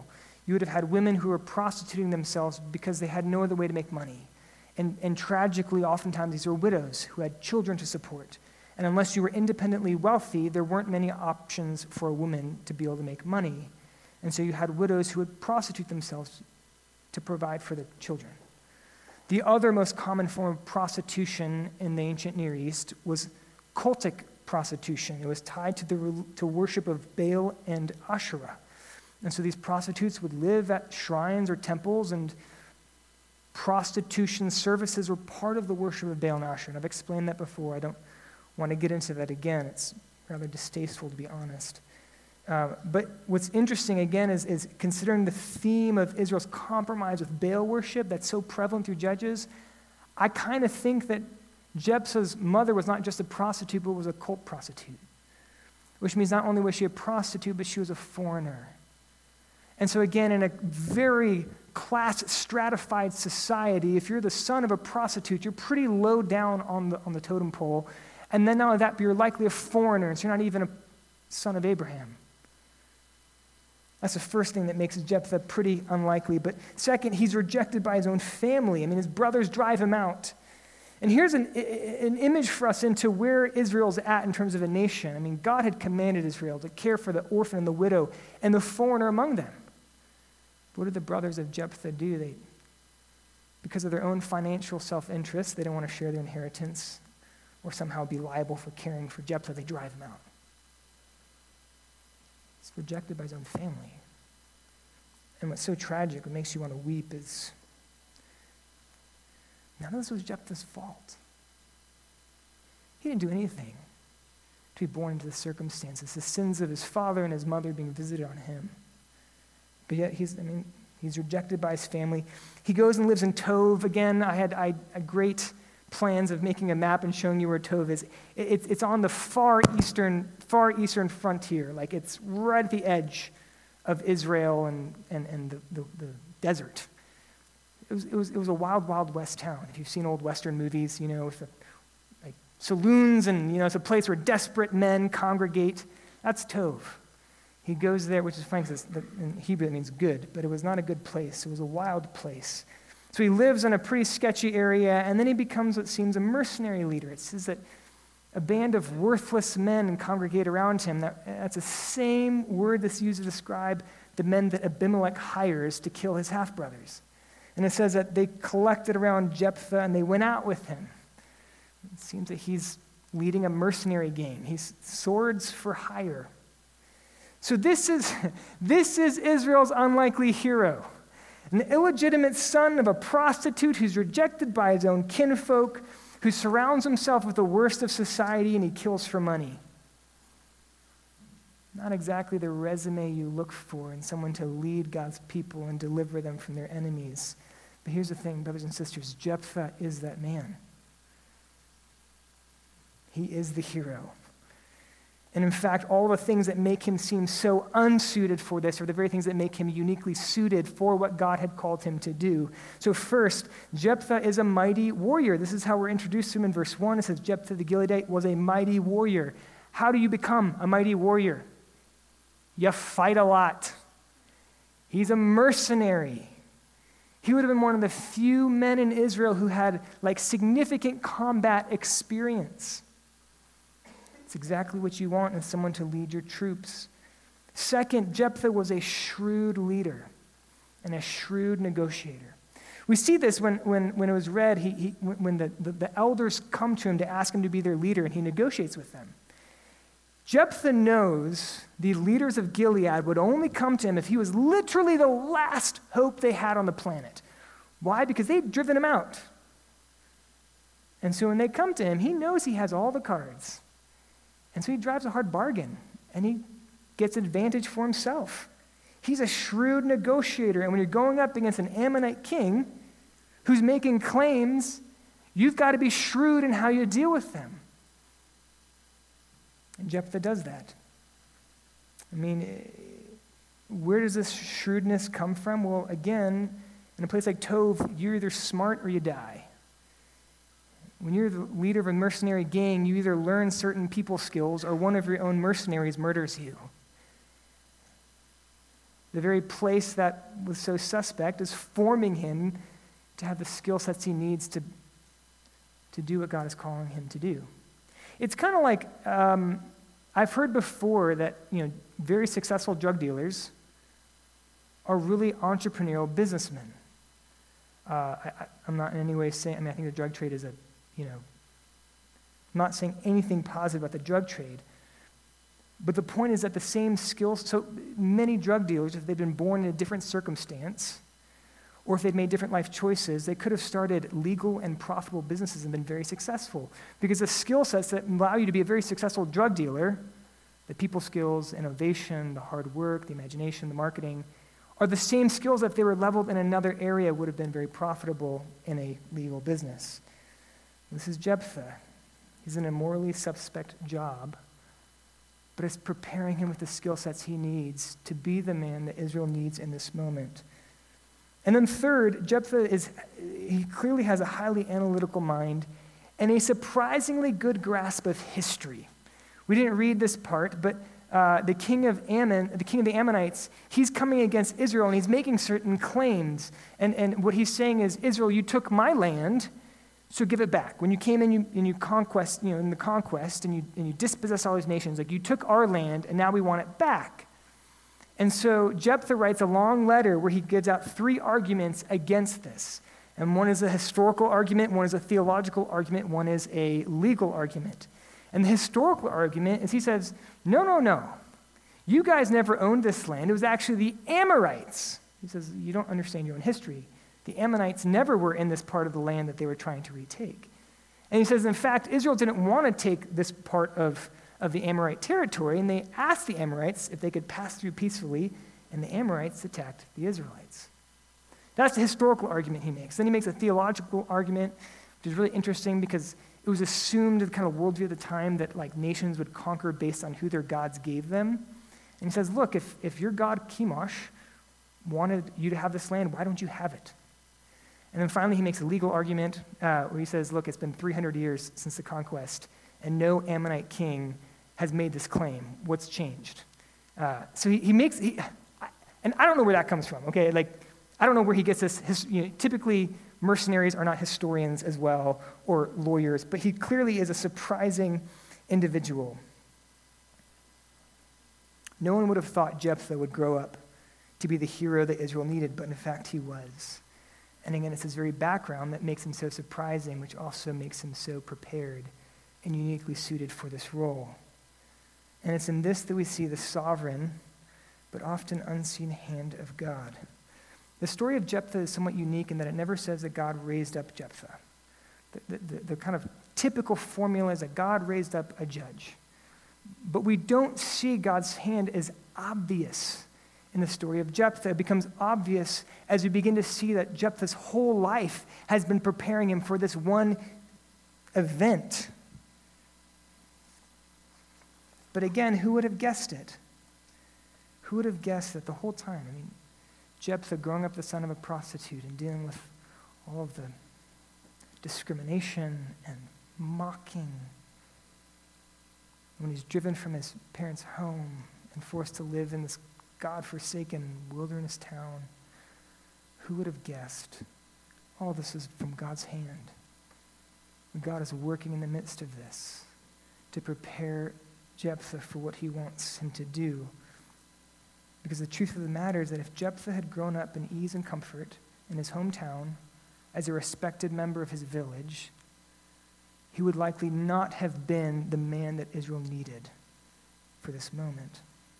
You would have had women who were prostituting themselves because they had no other way to make money. And tragically, oftentimes, these were widows who had children to support. And unless you were independently wealthy, there weren't many options for a woman to be able to make money. And so you had widows who would prostitute themselves to provide for the children. The other most common form of prostitution in the ancient Near East was cultic prostitution. It was tied to worship of Baal and Asherah. And so these prostitutes would live at shrines or temples, and prostitution services were part of the worship of Baal and Asherah. And I've explained that before. I don't want to get into that again. It's rather distasteful, to be honest. But what's interesting, again, is considering the theme of Israel's compromise with Baal worship that's so prevalent through Judges, I kind of think that Jephthah's mother was not just a prostitute, but was a cult prostitute, which means not only was she a prostitute, but she was a foreigner. And so again, in a very class-stratified society, if you're the son of a prostitute, you're pretty low down on the totem pole. And then not only that, but you're likely a foreigner, and so you're not even a son of Abraham. That's the first thing that makes Jephthah pretty unlikely. But second, he's rejected by his own family. I mean, his brothers drive him out. And here's an image for us into where Israel's at in terms of a nation. I mean, God had commanded Israel to care for the orphan and the widow and the foreigner among them. What did the brothers of Jephthah do? Because of their own financial self-interest, they don't want to share their inheritance or somehow be liable for caring for Jephthah. They drive him out. He's rejected by his own family. And what's so tragic, what makes you want to weep, is none of this was Jephthah's fault. He didn't do anything to be born into the circumstances, the sins of his father and his mother being visited on him. But yet he's rejected by his family. He goes and lives in Tov. Again, I had great plans of making a map and showing you where Tov is. It's on the far eastern frontier. Like, it's right at the edge of Israel and the desert. It was a wild, wild west town. If you've seen old Western movies, with like saloons, and it's a place where desperate men congregate. That's Tov. He goes there, which is funny because in Hebrew it means good, but it was not a good place. It was a wild place. So he lives in a pretty sketchy area, and then he becomes what seems a mercenary leader. It says that a band of worthless men congregate around him. That's the same word that's used to describe the men that Abimelech hires to kill his half-brothers. And it says that they collected around Jephthah and they went out with him. It seems that he's leading a mercenary gang. He's swords for hire. So this is Israel's unlikely hero, an illegitimate son of a prostitute who's rejected by his own kinfolk, who surrounds himself with the worst of society, and he kills for money. Not exactly the resume you look for in someone to lead God's people and deliver them from their enemies. But here's the thing, brothers and sisters, Jephthah is that man. He is the hero. And in fact, all the things that make him seem so unsuited for this are the very things that make him uniquely suited for what God had called him to do. So first, Jephthah is a mighty warrior. This is how we're introduced to him in verse 1. It says, Jephthah the Gileadite was a mighty warrior. How do you become a mighty warrior? You fight a lot. He's a mercenary. He would have been one of the few men in Israel who had significant combat experience. It's exactly what you want in someone to lead your troops. Second, Jephthah was a shrewd leader and a shrewd negotiator. We see this when it was read, when the elders come to him to ask him to be their leader, and he negotiates with them. Jephthah knows the leaders of Gilead would only come to him if he was literally the last hope they had on the planet. Why? Because they'd driven him out. And so when they come to him, he knows he has all the cards. And so he drives a hard bargain, and he gets advantage for himself. He's a shrewd negotiator, and when you're going up against an Ammonite king who's making claims, you've got to be shrewd in how you deal with them. And Jephthah does that. I mean, where does this shrewdness come from? Well, again, in a place like Tov, you're either smart or you die. When you're the leader of a mercenary gang, you either learn certain people skills or one of your own mercenaries murders you. The very place that was so suspect is forming him to have the skill sets he needs to do what God is calling him to do. It's kind of like, I've heard before that, very successful drug dealers are really entrepreneurial businessmen. I'm not in any way saying, I think the drug trade is I'm not saying anything positive about the drug trade. But the point is that the same skills, so many drug dealers, if they've been born in a different circumstance, or if they'd made different life choices, they could have started legal and profitable businesses and been very successful. Because the skill sets that allow you to be a very successful drug dealer, the people skills, innovation, the hard work, the imagination, the marketing, are the same skills that if they were leveled in another area would have been very profitable in a legal business. This is Jephthah. He's in a morally suspect job, but it's preparing him with the skill sets he needs to be the man that Israel needs in this moment. And then third, Jephthah he clearly has a highly analytical mind and a surprisingly good grasp of history. We didn't read this part, but the king of the Ammonites, he's coming against Israel and he's making certain claims. And what he's saying is, Israel, you took my land, so give it back. When you came in, you conquest, in the conquest, and you dispossessed all these nations, like you took our land, and now we want it back. And so Jephthah writes a long letter where he gives out 3 arguments against this. And one is a historical argument, one is a theological argument, one is a legal argument. And the historical argument is he says, no. You guys never owned this land. It was actually the Amorites. He says, you don't understand your own history. The Ammonites never were in this part of the land that they were trying to retake. And he says, in fact, Israel didn't want to take this part of the Amorite territory, and they asked the Amorites if they could pass through peacefully, and the Amorites attacked the Israelites. That's the historical argument he makes. Then he makes a theological argument, which is really interesting because it was assumed, the kind of worldview at the time, that nations would conquer based on who their gods gave them. And he says, look, if your god Chemosh wanted you to have this land, why don't you have it? And then finally he makes a legal argument where he says, look, it's been 300 years since the conquest, and no Ammonite king has made this claim. What's changed? So he makes, and I don't know where that comes from, okay? I don't know where he gets this. Typically, mercenaries are not historians as well, or lawyers, but he clearly is a surprising individual. No one would have thought Jephthah would grow up to be the hero that Israel needed, but in fact he was. And again, it's his very background that makes him so surprising, which also makes him so prepared and uniquely suited for this role. And it's in this that we see the sovereign, but often unseen hand of God. The story of Jephthah is somewhat unique in that it never says that God raised up Jephthah. The kind of typical formula is that God raised up a judge. But we don't see God's hand as obvious in the story of Jephthah. It becomes obvious as we begin to see that Jephthah's whole life has been preparing him for this one event. But again, who would have guessed it? Who would have guessed that the whole time? Jephthah growing up the son of a prostitute and dealing with all of the discrimination and mocking, when he's driven from his parents' home and forced to live in this God-forsaken wilderness town, who would have guessed all this is from God's hand? God is working in the midst of this to prepare Jephthah for what he wants him to do. Because the truth of the matter is that if Jephthah had grown up in ease and comfort in his hometown as a respected member of his village, he would likely not have been the man that Israel needed for this moment.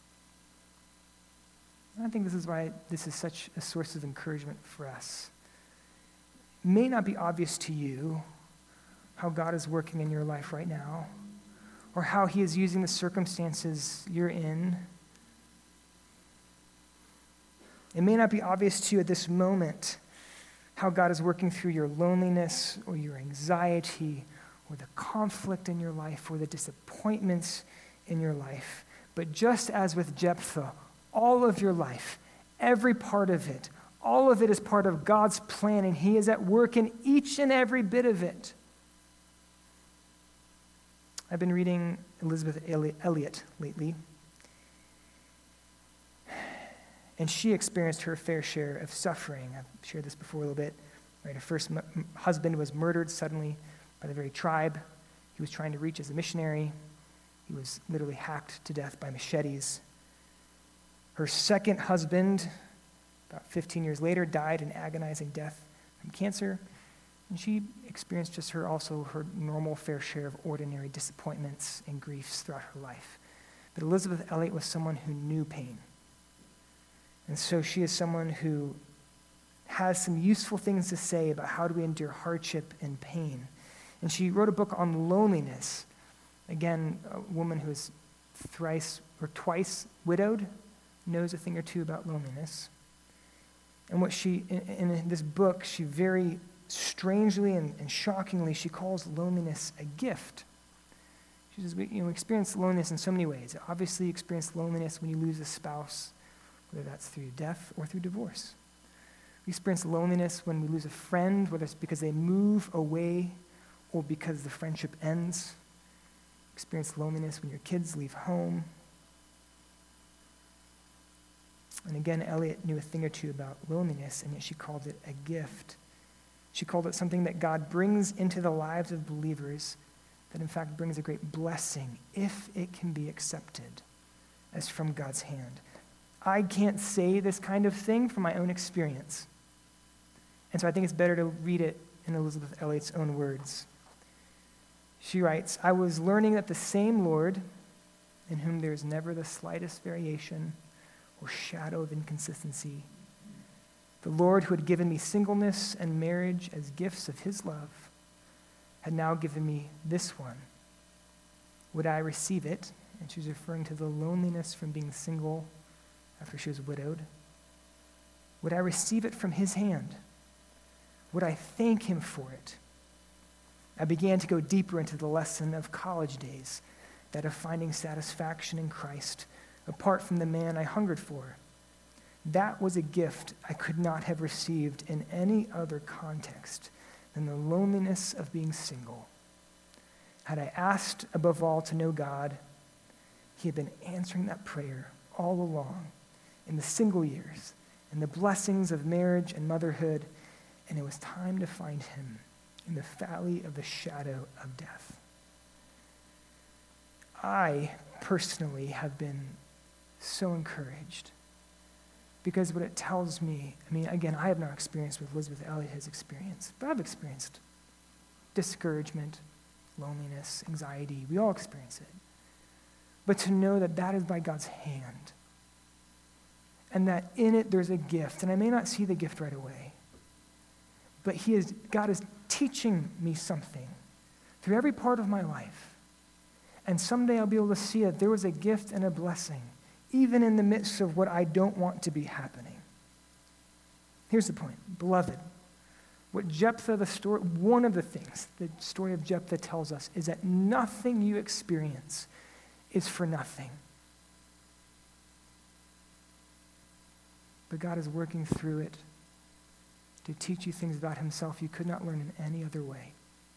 And I think this is why this is such a source of encouragement for us. It may not be obvious to you how God is working in your life right now, or how he is using the circumstances you're in. It may not be obvious to you at this moment how God is working through your loneliness or your anxiety or the conflict in your life or the disappointments in your life. But just as with Jephthah, all of your life, every part of it, all of it is part of God's plan, and he is at work in each and every bit of it. I've been reading Elizabeth Elliot lately. And she experienced her fair share of suffering. I've shared this before a little bit. Right? Her first husband was murdered suddenly by the very tribe he was trying to reach as a missionary. He was literally hacked to death by machetes. Her second husband, about 15 years later, died an agonizing death from cancer. And she experienced just her normal fair share of ordinary disappointments and griefs throughout her life. But Elisabeth Elliot was someone who knew pain. And so she is someone who has some useful things to say about how do we endure hardship and pain. And she wrote a book on loneliness. Again, a woman who is twice widowed knows a thing or two about loneliness. And what in this book, she very strangely and shockingly, she calls loneliness a gift. She says, we experience loneliness in so many ways. Obviously, you experience loneliness when you lose a spouse, whether that's through death or through divorce. We experience loneliness when we lose a friend, whether it's because they move away or because the friendship ends. We experience loneliness when your kids leave home. And again, Eliot knew a thing or two about loneliness, and yet she called it a gift. She called it something that God brings into the lives of believers that in fact brings a great blessing if it can be accepted as from God's hand. I can't say this kind of thing from my own experience. And so I think it's better to read it in Elisabeth Elliot's own words. She writes, "I was learning that the same Lord, in whom there is never the slightest variation or shadow of inconsistency, the Lord who had given me singleness and marriage as gifts of his love, had now given me this one. Would I receive it?" And she's referring to the loneliness from being single after she was widowed. "Would I receive it from his hand? Would I thank him for it?" I began to go deeper into the lesson of college days, that of finding satisfaction in Christ apart from the man I hungered for. That was a gift I could not have received in any other context than the loneliness of being single. Had I asked above all to know God, he had been answering that prayer all along in the single years, in the blessings of marriage and motherhood, and it was time to find him in the valley of the shadow of death. I personally have been so encouraged because what it tells me, again, I have not experienced what Elisabeth Elliot has experienced, but I've experienced discouragement, loneliness, anxiety. We all experience it. But to know that that is by God's hand and that in it there's a gift, and I may not see the gift right away, but God is teaching me something through every part of my life. And someday I'll be able to see that there was a gift and a blessing, even in the midst of what I don't want to be happening. Here's the point, beloved. What one of the things the story of Jephthah tells us is that nothing you experience is for nothing. But God is working through it to teach you things about himself you could not learn in any other way.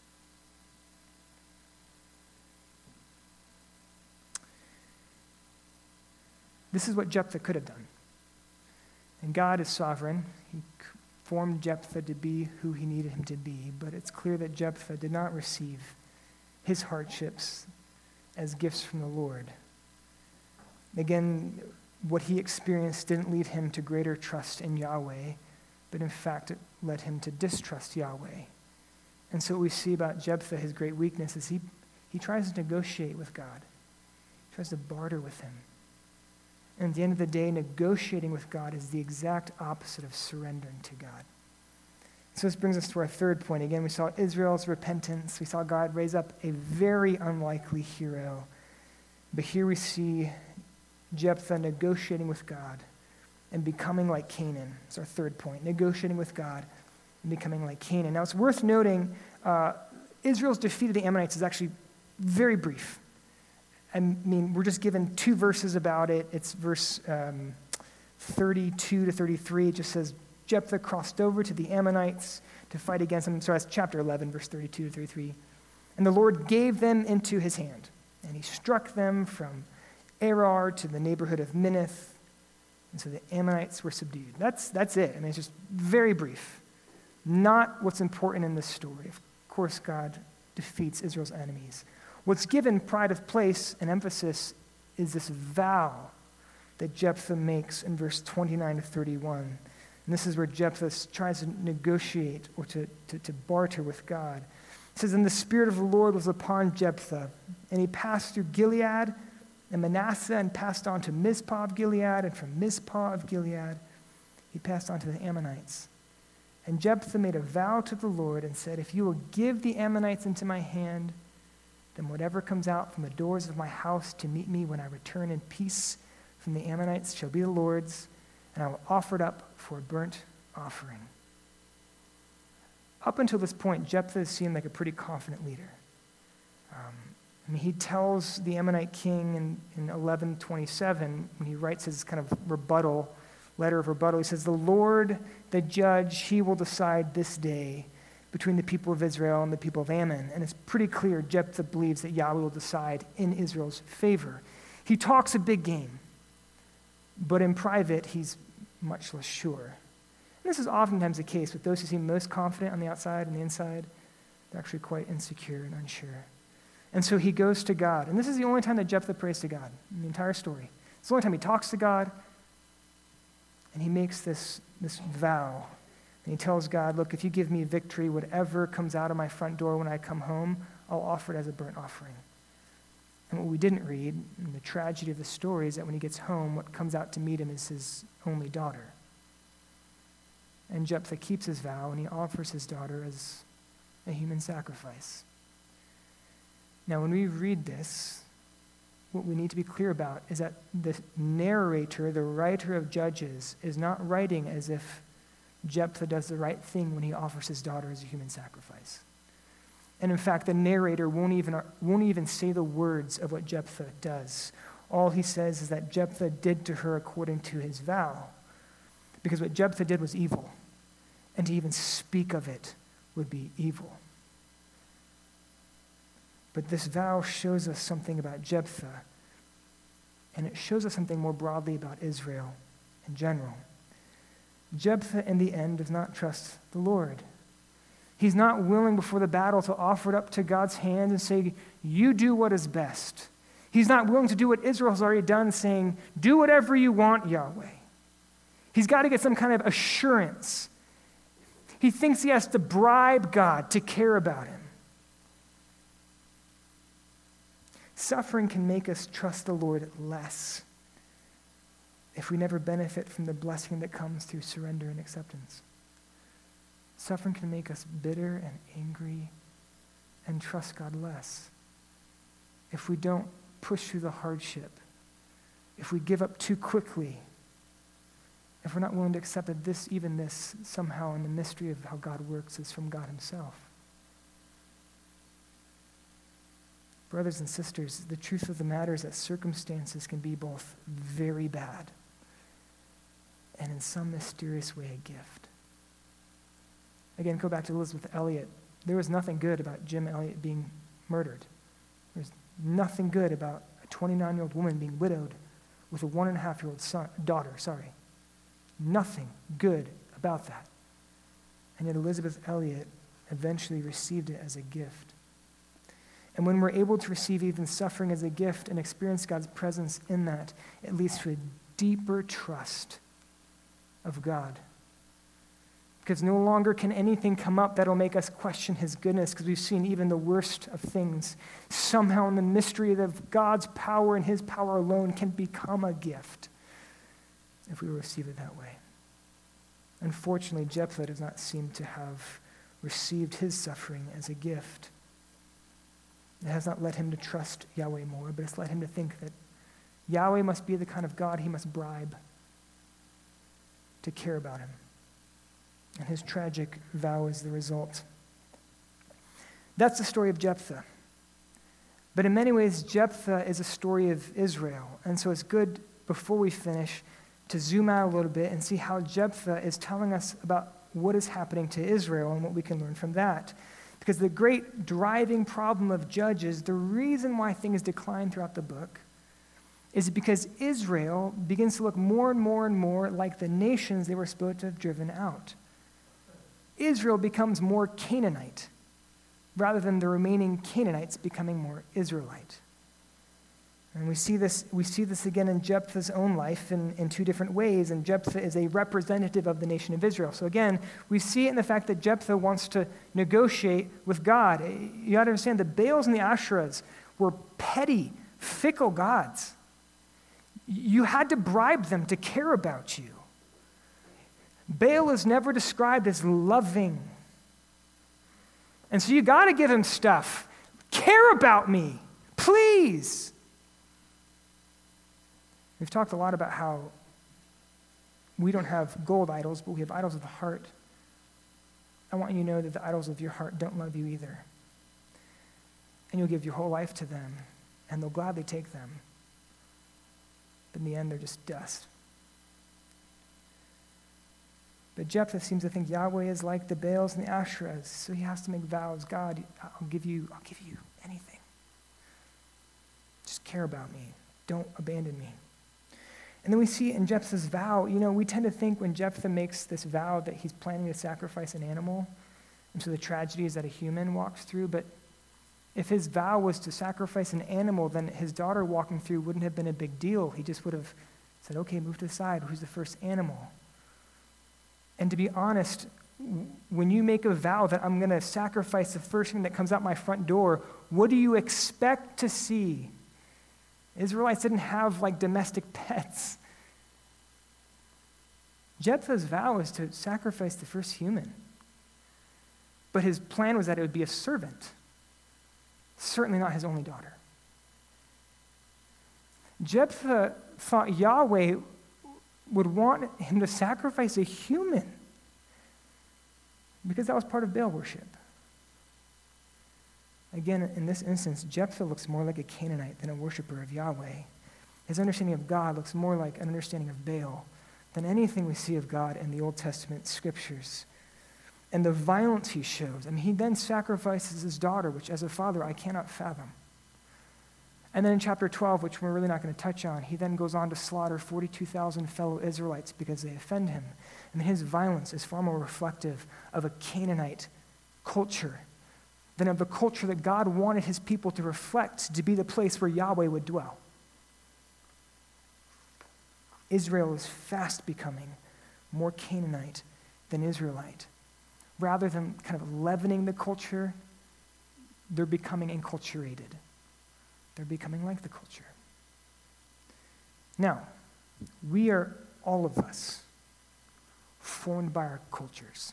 This is what Jephthah could have done. And God is sovereign. He formed Jephthah to be who he needed him to be, but it's clear that Jephthah did not receive his hardships as gifts from the Lord. Again, what he experienced didn't lead him to greater trust in Yahweh, but in fact, it led him to distrust Yahweh. And so what we see about Jephthah, his great weakness, is he tries to negotiate with God. He tries to barter with him. And at the end of the day, negotiating with God is the exact opposite of surrendering to God. So this brings us to our third point. Again, we saw Israel's repentance. We saw God raise up a very unlikely hero. But here we see Jephthah negotiating with God and becoming like Canaan. It's our third point, negotiating with God and becoming like Canaan. Now, it's worth noting Israel's defeat of the Ammonites is actually very brief. We're just given 2 verses about it. It's verse 32 to 33. It just says, Jephthah crossed over to the Ammonites to fight against them. So that's chapter 11, verse 32 to 33. And the Lord gave them into his hand, and he struck them from Arar to the neighborhood of Minnith. And so the Ammonites were subdued. That's it. I mean, it's just very brief. Not what's important in this story. Of course, God defeats Israel's enemies. What's given pride of place and emphasis is this vow that Jephthah makes in verse 29 to 31. And this is where Jephthah tries to negotiate or to barter with God. It says, "And the Spirit of the Lord was upon Jephthah, and he passed through Gilead and Manasseh and passed on to Mizpah of Gilead, and from Mizpah of Gilead he passed on to the Ammonites. And Jephthah made a vow to the Lord and said, 'If you will give the Ammonites into my hand, then whatever comes out from the doors of my house to meet me when I return in peace from the Ammonites shall be the Lord's, and I will offer it up for a burnt offering.'" Up until this point, Jephthah seemed like a pretty confident leader. He tells the Ammonite king in 11:27, when he writes his kind of letter of rebuttal, he says, "The Lord, the judge, he will decide this day between the people of Israel and the people of Ammon." And it's pretty clear Jephthah believes that Yahweh will decide in Israel's favor. He talks a big game, but in private, he's much less sure. And this is oftentimes the case with those who seem most confident on the outside and the inside. They're actually quite insecure and unsure. And so he goes to God. And this is the only time that Jephthah prays to God in the entire story. It's the only time he talks to God. And he makes this vow. And he tells God, "Look, if you give me victory, whatever comes out of my front door when I come home, I'll offer it as a burnt offering." And what we didn't read, and the tragedy of the story, is that when he gets home, what comes out to meet him is his only daughter. And Jephthah keeps his vow, and he offers his daughter as a human sacrifice. Now, when we read this, what we need to be clear about is that the narrator, the writer of Judges, is not writing as if Jephthah does the right thing when he offers his daughter as a human sacrifice. And in fact, the narrator won't even say the words of what Jephthah does. All he says is that Jephthah did to her according to his vow, because what Jephthah did was evil, and to even speak of it would be evil. But this vow shows us something about Jephthah, and it shows us something more broadly about Israel in general. Jephthah, in the end, does not trust the Lord. He's not willing before the battle to offer it up to God's hand and say, "You do what is best." He's not willing to do what Israel has already done, saying, "Do whatever you want, Yahweh." He's got to get some kind of assurance. He thinks he has to bribe God to care about him. Suffering can make us trust the Lord less if we never benefit from the blessing that comes through surrender and acceptance. Suffering can make us bitter and angry and trust God less if we don't push through the hardship, if we give up too quickly, if we're not willing to accept that this somehow in the mystery of how God works is from God himself. Brothers and sisters, the truth of the matter is that circumstances can be both very bad and in some mysterious way a gift. Again, go back to Elizabeth Elliot. There was nothing good about Jim Elliot being murdered. There's nothing good about a 29-year-old woman being widowed with a 1.5-year-old daughter. Nothing good about that. And yet Elizabeth Elliot eventually received it as a gift. And when we're able to receive even suffering as a gift and experience God's presence in that, it leads to a deeper trust of God. Because no longer can anything come up that'll make us question his goodness, because we've seen even the worst of things. Somehow in the mystery of God's power and his power alone can become a gift if we receive it that way. Unfortunately, Jephthah does not seem to have received his suffering as a gift. It has not led him to trust Yahweh more, but it's led him to think that Yahweh must be the kind of God he must bribe to care about him. And his tragic vow is the result. That's the story of Jephthah. But in many ways, Jephthah is a story of Israel. And so it's good, before we finish, to zoom out a little bit and see how Jephthah is telling us about what is happening to Israel and what we can learn from that. Because the great driving problem of Judges, the reason why things decline throughout the book, is because Israel begins to look more and more and more like the nations they were supposed to have driven out. Israel becomes more Canaanite, rather than the remaining Canaanites becoming more Israelite. And we see this again in Jephthah's own life in two different ways, and Jephthah is a representative of the nation of Israel. So again, we see it in the fact that Jephthah wants to negotiate with God. You got to understand, the Baals and the Asherahs were petty, fickle gods. You had to bribe them to care about you. Baal is never described as loving. And so you got to give him stuff. Care about me, please. We've talked a lot about how we don't have gold idols, but we have idols of the heart. I want you to know that the idols of your heart don't love you either. And you'll give your whole life to them, and they'll gladly take them. But in the end, they're just dust. But Jephthah seems to think Yahweh is like the Baals and the Asherahs, so he has to make vows. God, I'll give you anything. Just care about me. Don't abandon me. And then we see in Jephthah's vow, we tend to think when Jephthah makes this vow that he's planning to sacrifice an animal, and so the tragedy is that a human walks through, but if his vow was to sacrifice an animal, then his daughter walking through wouldn't have been a big deal. He just would have said, okay, move to the side. Who's the first animal? And to be honest, when you make a vow that I'm going to sacrifice the first thing that comes out my front door, what do you expect to see? Israelites didn't have domestic pets. Jephthah's vow is to sacrifice the first human. But his plan was that it would be a servant, certainly not his only daughter. Jephthah thought Yahweh would want him to sacrifice a human because that was part of Baal worship. Again, in this instance, Jephthah looks more like a Canaanite than a worshiper of Yahweh. His understanding of God looks more like an understanding of Baal than anything we see of God in the Old Testament scriptures. And the violence he shows, he then sacrifices his daughter, which as a father I cannot fathom. And then in chapter 12, which we're really not going to touch on, he then goes on to slaughter 42,000 fellow Israelites because they offend him. And his violence is far more reflective of a Canaanite culture than of the culture that God wanted his people to reflect, to be the place where Yahweh would dwell. Israel is fast becoming more Canaanite than Israelite. Rather than kind of leavening the culture, they're becoming enculturated. They're becoming like the culture. Now, we are, all of us, formed by our cultures.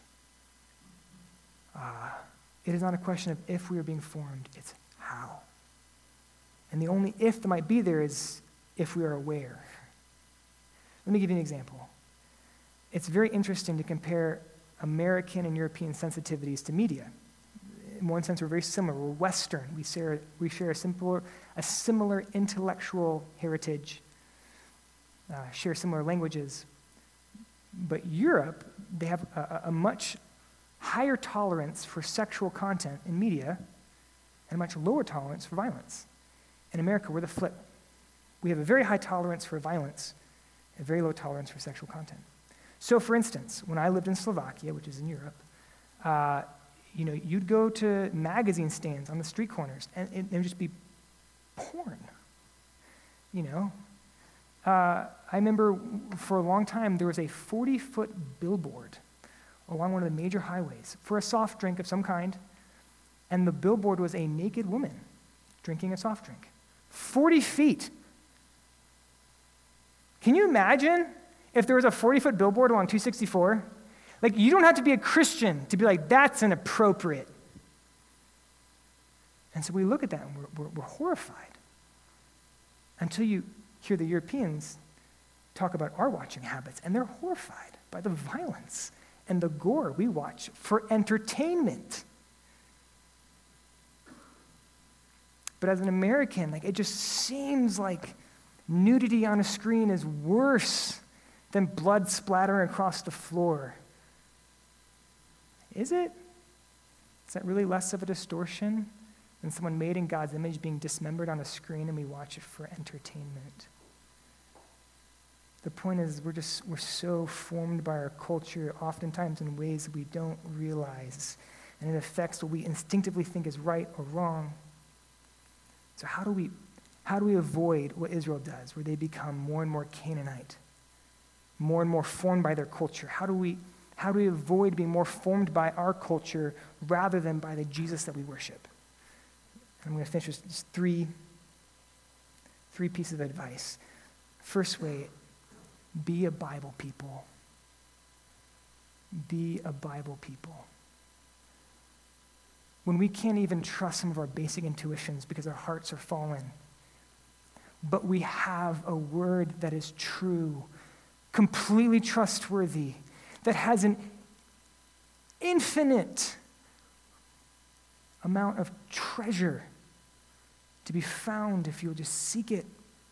It is not a question of if we are being formed, it's how. And the only if that might be there is if we are aware. Let me give you an example. It's very interesting to compare American and European sensitivities to media. In one sense, we're very similar. We're Western. We share a similar intellectual heritage, share similar languages. But Europe, they have a much higher tolerance for sexual content in media and a much lower tolerance for violence. In America, we're the flip. We have a very high tolerance for violence, a very low tolerance for sexual content. So, for instance, when I lived in Slovakia, which is in Europe, you'd go to magazine stands on the street corners, and it would just be porn. I remember for a long time there was a 40-foot billboard along one of the major highways for a soft drink of some kind, and the billboard was a naked woman drinking a soft drink. 40 feet. Can you imagine if there was a 40-foot billboard along 264? You don't have to be a Christian to be like, that's inappropriate. And so we look at that and we're horrified until you hear the Europeans talk about our watching habits, and they're horrified by the violence and the gore we watch for entertainment. But as an American, it just seems like nudity on a screen is worse than blood splattering across the floor. Is it? Is that really less of a distortion than someone made in God's image being dismembered on a screen and we watch it for entertainment? The point is we're so formed by our culture, oftentimes in ways that we don't realize, and it affects what we instinctively think is right or wrong. So how do we avoid what Israel does, where they become more and more Canaanite, more and more formed by their culture? How do we avoid being more formed by our culture rather than by the Jesus that we worship? And I'm going to finish with just three pieces of advice. First way, be a Bible people. Be a Bible people. When we can't even trust some of our basic intuitions because our hearts are fallen, but we have a word that is true, completely trustworthy, that has an infinite amount of treasure to be found if you'll just seek it.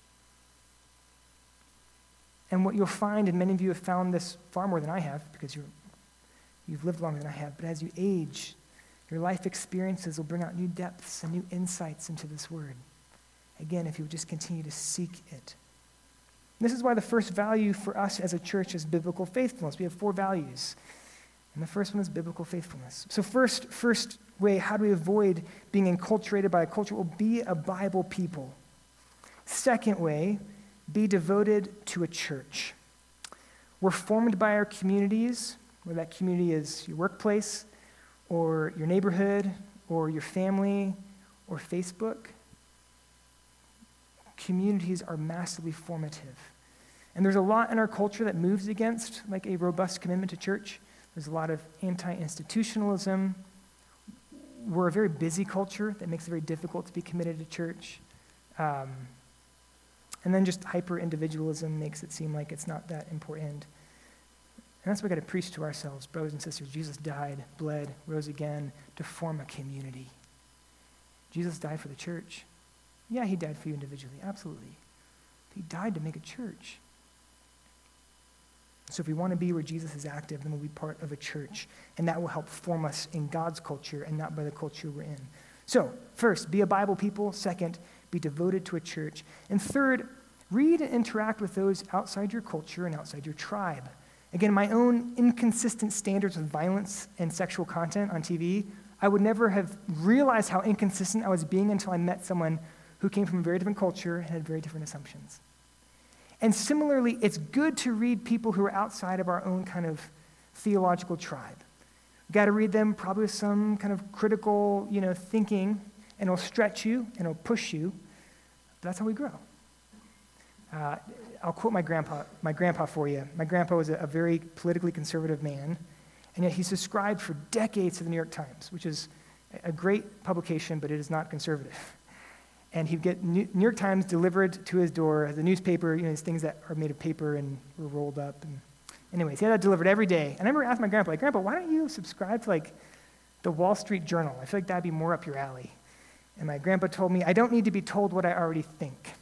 And what you'll find, and many of you have found this far more than I have, because you've lived longer than I have, but as you age, your life experiences will bring out new depths and new insights into this word. Again, if you just continue to seek it. This is why the first value for us as a church is biblical faithfulness. We have 4 values. And the first one is biblical faithfulness. So first way, how do we avoid being enculturated by a culture? Well, be a Bible people. Second way, be devoted to a church. We're formed by our communities, whether that community is your workplace, or your neighborhood, or your family, or Facebook. Communities are massively formative. And there's a lot in our culture that moves against like a robust commitment to church. There's a lot of anti-institutionalism. We're a very busy culture that makes it very difficult to be committed to church. And then just hyper-individualism makes it seem like it's not that important. And that's what we've got to preach to ourselves, brothers and sisters. Jesus died, bled, rose again to form a community. Jesus died for the church. Yeah, he died for you individually, absolutely. He died to make a church. So if we want to be where Jesus is active, then we'll be part of a church. And that will help form us in God's culture and not by the culture we're in. So, first, be a Bible people. Second, be devoted to a church. And third, read and interact with those outside your culture and outside your tribe. Again, my own inconsistent standards of violence and sexual content on TV, I would never have realized how inconsistent I was being until I met someone who came from a very different culture and had very different assumptions. And similarly, it's good to read people who are outside of our own kind of theological tribe. We've got to read them probably with some kind of critical, thinking, and it'll stretch you and it'll push you. But that's how we grow. I'll quote my grandpa for you. My grandpa was a very politically conservative man, and yet he subscribed for decades to the New York Times, which is a great publication, but it is not conservative. And he'd get New York Times delivered to his door as a newspaper, these things that are made of paper and were rolled up. And anyways, he had that delivered every day. And I remember asking my grandpa, Grandpa, why don't you subscribe to the Wall Street Journal? I feel like that'd be more up your alley. And my grandpa told me, I don't need to be told what I already think.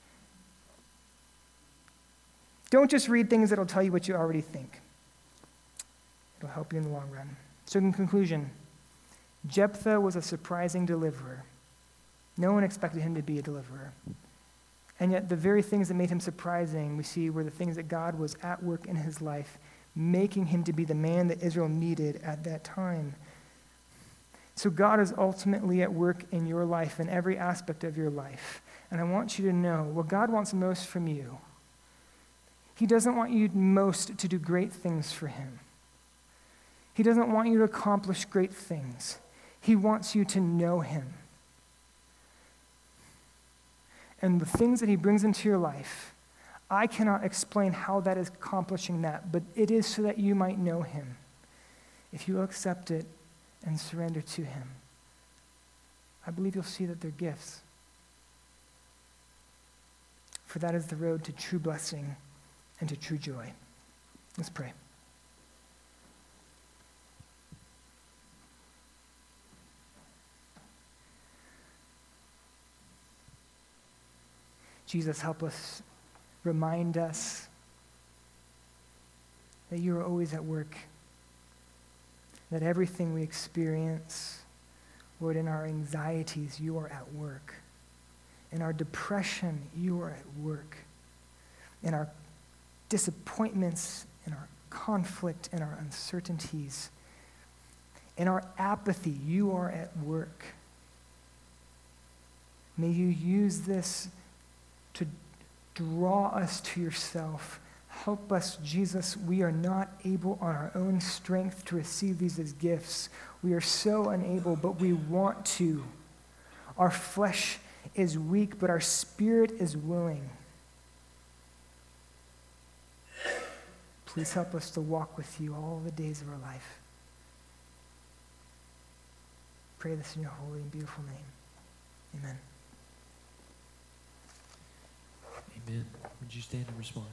Don't just read things that'll tell you what you already think. It'll help you in the long run. So in conclusion, Jephthah was a surprising deliverer. No one expected him to be a deliverer. And yet the very things that made him surprising, we see, were the things that God was at work in his life, making him to be the man that Israel needed at that time. So God is ultimately at work in your life, in every aspect of your life. And I want you to know what God wants most from you. He doesn't want you most to do great things for him. He doesn't want you to accomplish great things. He wants you to know him. And the things that he brings into your life, I cannot explain how that is accomplishing that, but it is so that you might know him. If you will accept it and surrender to him, I believe you'll see that they're gifts. For that is the road to true blessing and to true joy. Let's pray. Jesus, help us, remind us that you are always at work, that everything we experience, Lord, in our anxieties, you are at work. In our depression, you are at work. In our disappointments, in our conflict, in our uncertainties, in our apathy, you are at work. May you use this to draw us to yourself. Help us, Jesus. We are not able on our own strength to receive these as gifts. We are so unable, but we want to. Our flesh is weak, but our spirit is willing. Please help us to walk with you all the days of our life. Pray this in your holy and beautiful name. Amen. Amen. Would you stand and respond?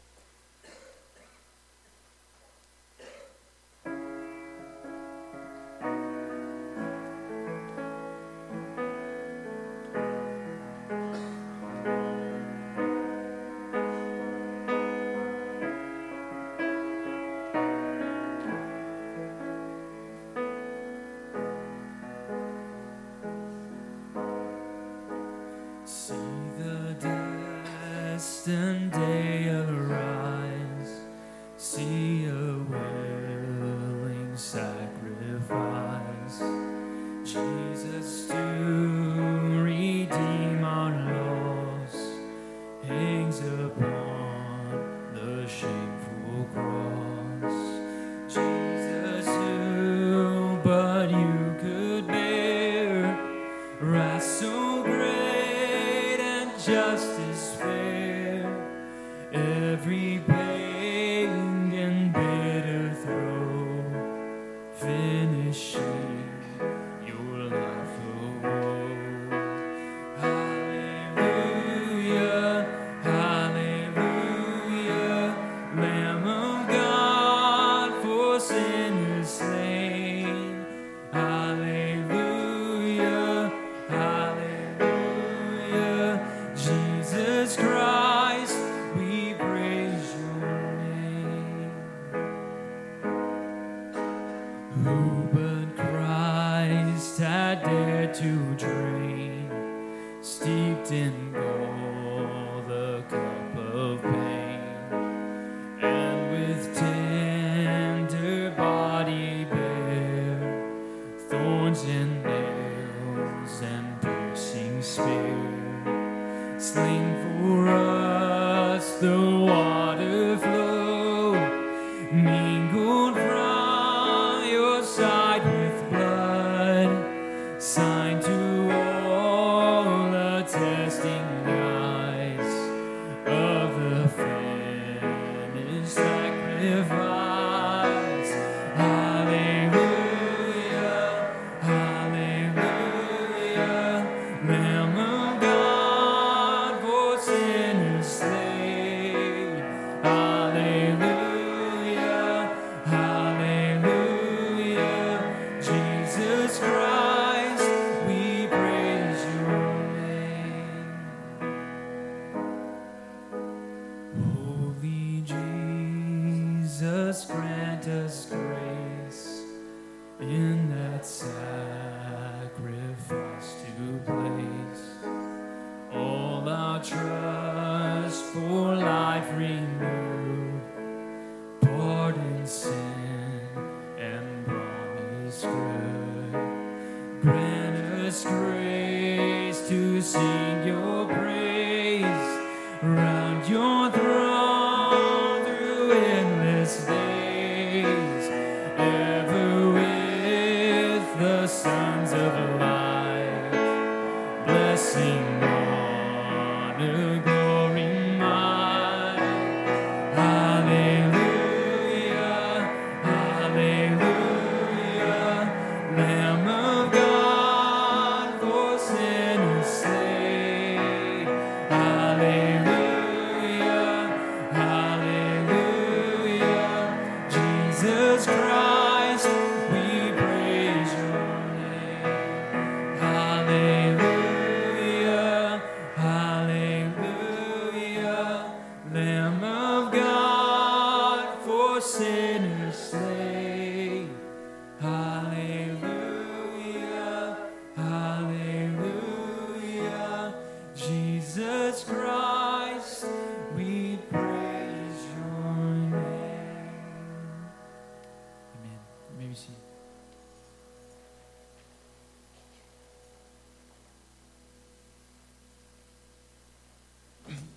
See the destined day arise. See a willing sacrifice. Jesus to redeem our loss hangs upon the shameful cross. Jesus who but you could bear wrath so great and justice fair. Every pain and bitter throe finishing your life of woe. Hallelujah, hallelujah, Lamb of God for sinners slain. Hallelujah, hallelujah, Jesus Christ, we praise your name. Who but Christ had dared to drain, steeped in gall, the cup of pain, and with tender body bear thorns and nails and piercing spear, slain for us the water flow, mingled from your side with blood, sign to all attesting eyes of the finished sacrifice. Hallelujah, hallelujah, Lamb of God for sinners slain. Hallelujah, hallelujah, Jesus Christ, we praise your name. Holy Jesus, grant us grace in that sacrifice to place all our trust for life renewed, pardon sin and promise good. Grant us grace to sing your praise round your throne through endless days, ever with the sons of light, blessing, honor, glory, might. Hallelujah, hallelujah, Lamb of God for sinners slain. Hallelujah, hallelujah, Jesus Christ, we praise your name. Hallelujah,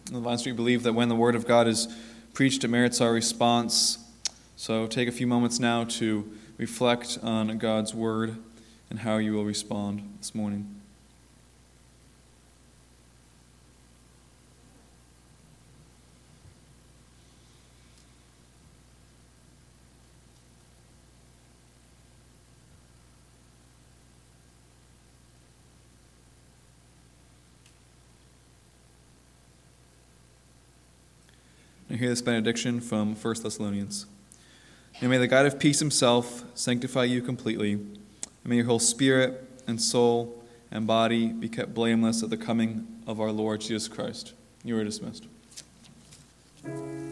In the Vine Street, we believe that when the Word of God is preached, it merits our response. So take a few moments now to reflect on God's Word and how you will respond this morning. And hear this benediction from 1 Thessalonians. And may the God of peace himself sanctify you completely, and may your whole spirit and soul and body be kept blameless at the coming of our Lord Jesus Christ. You are dismissed.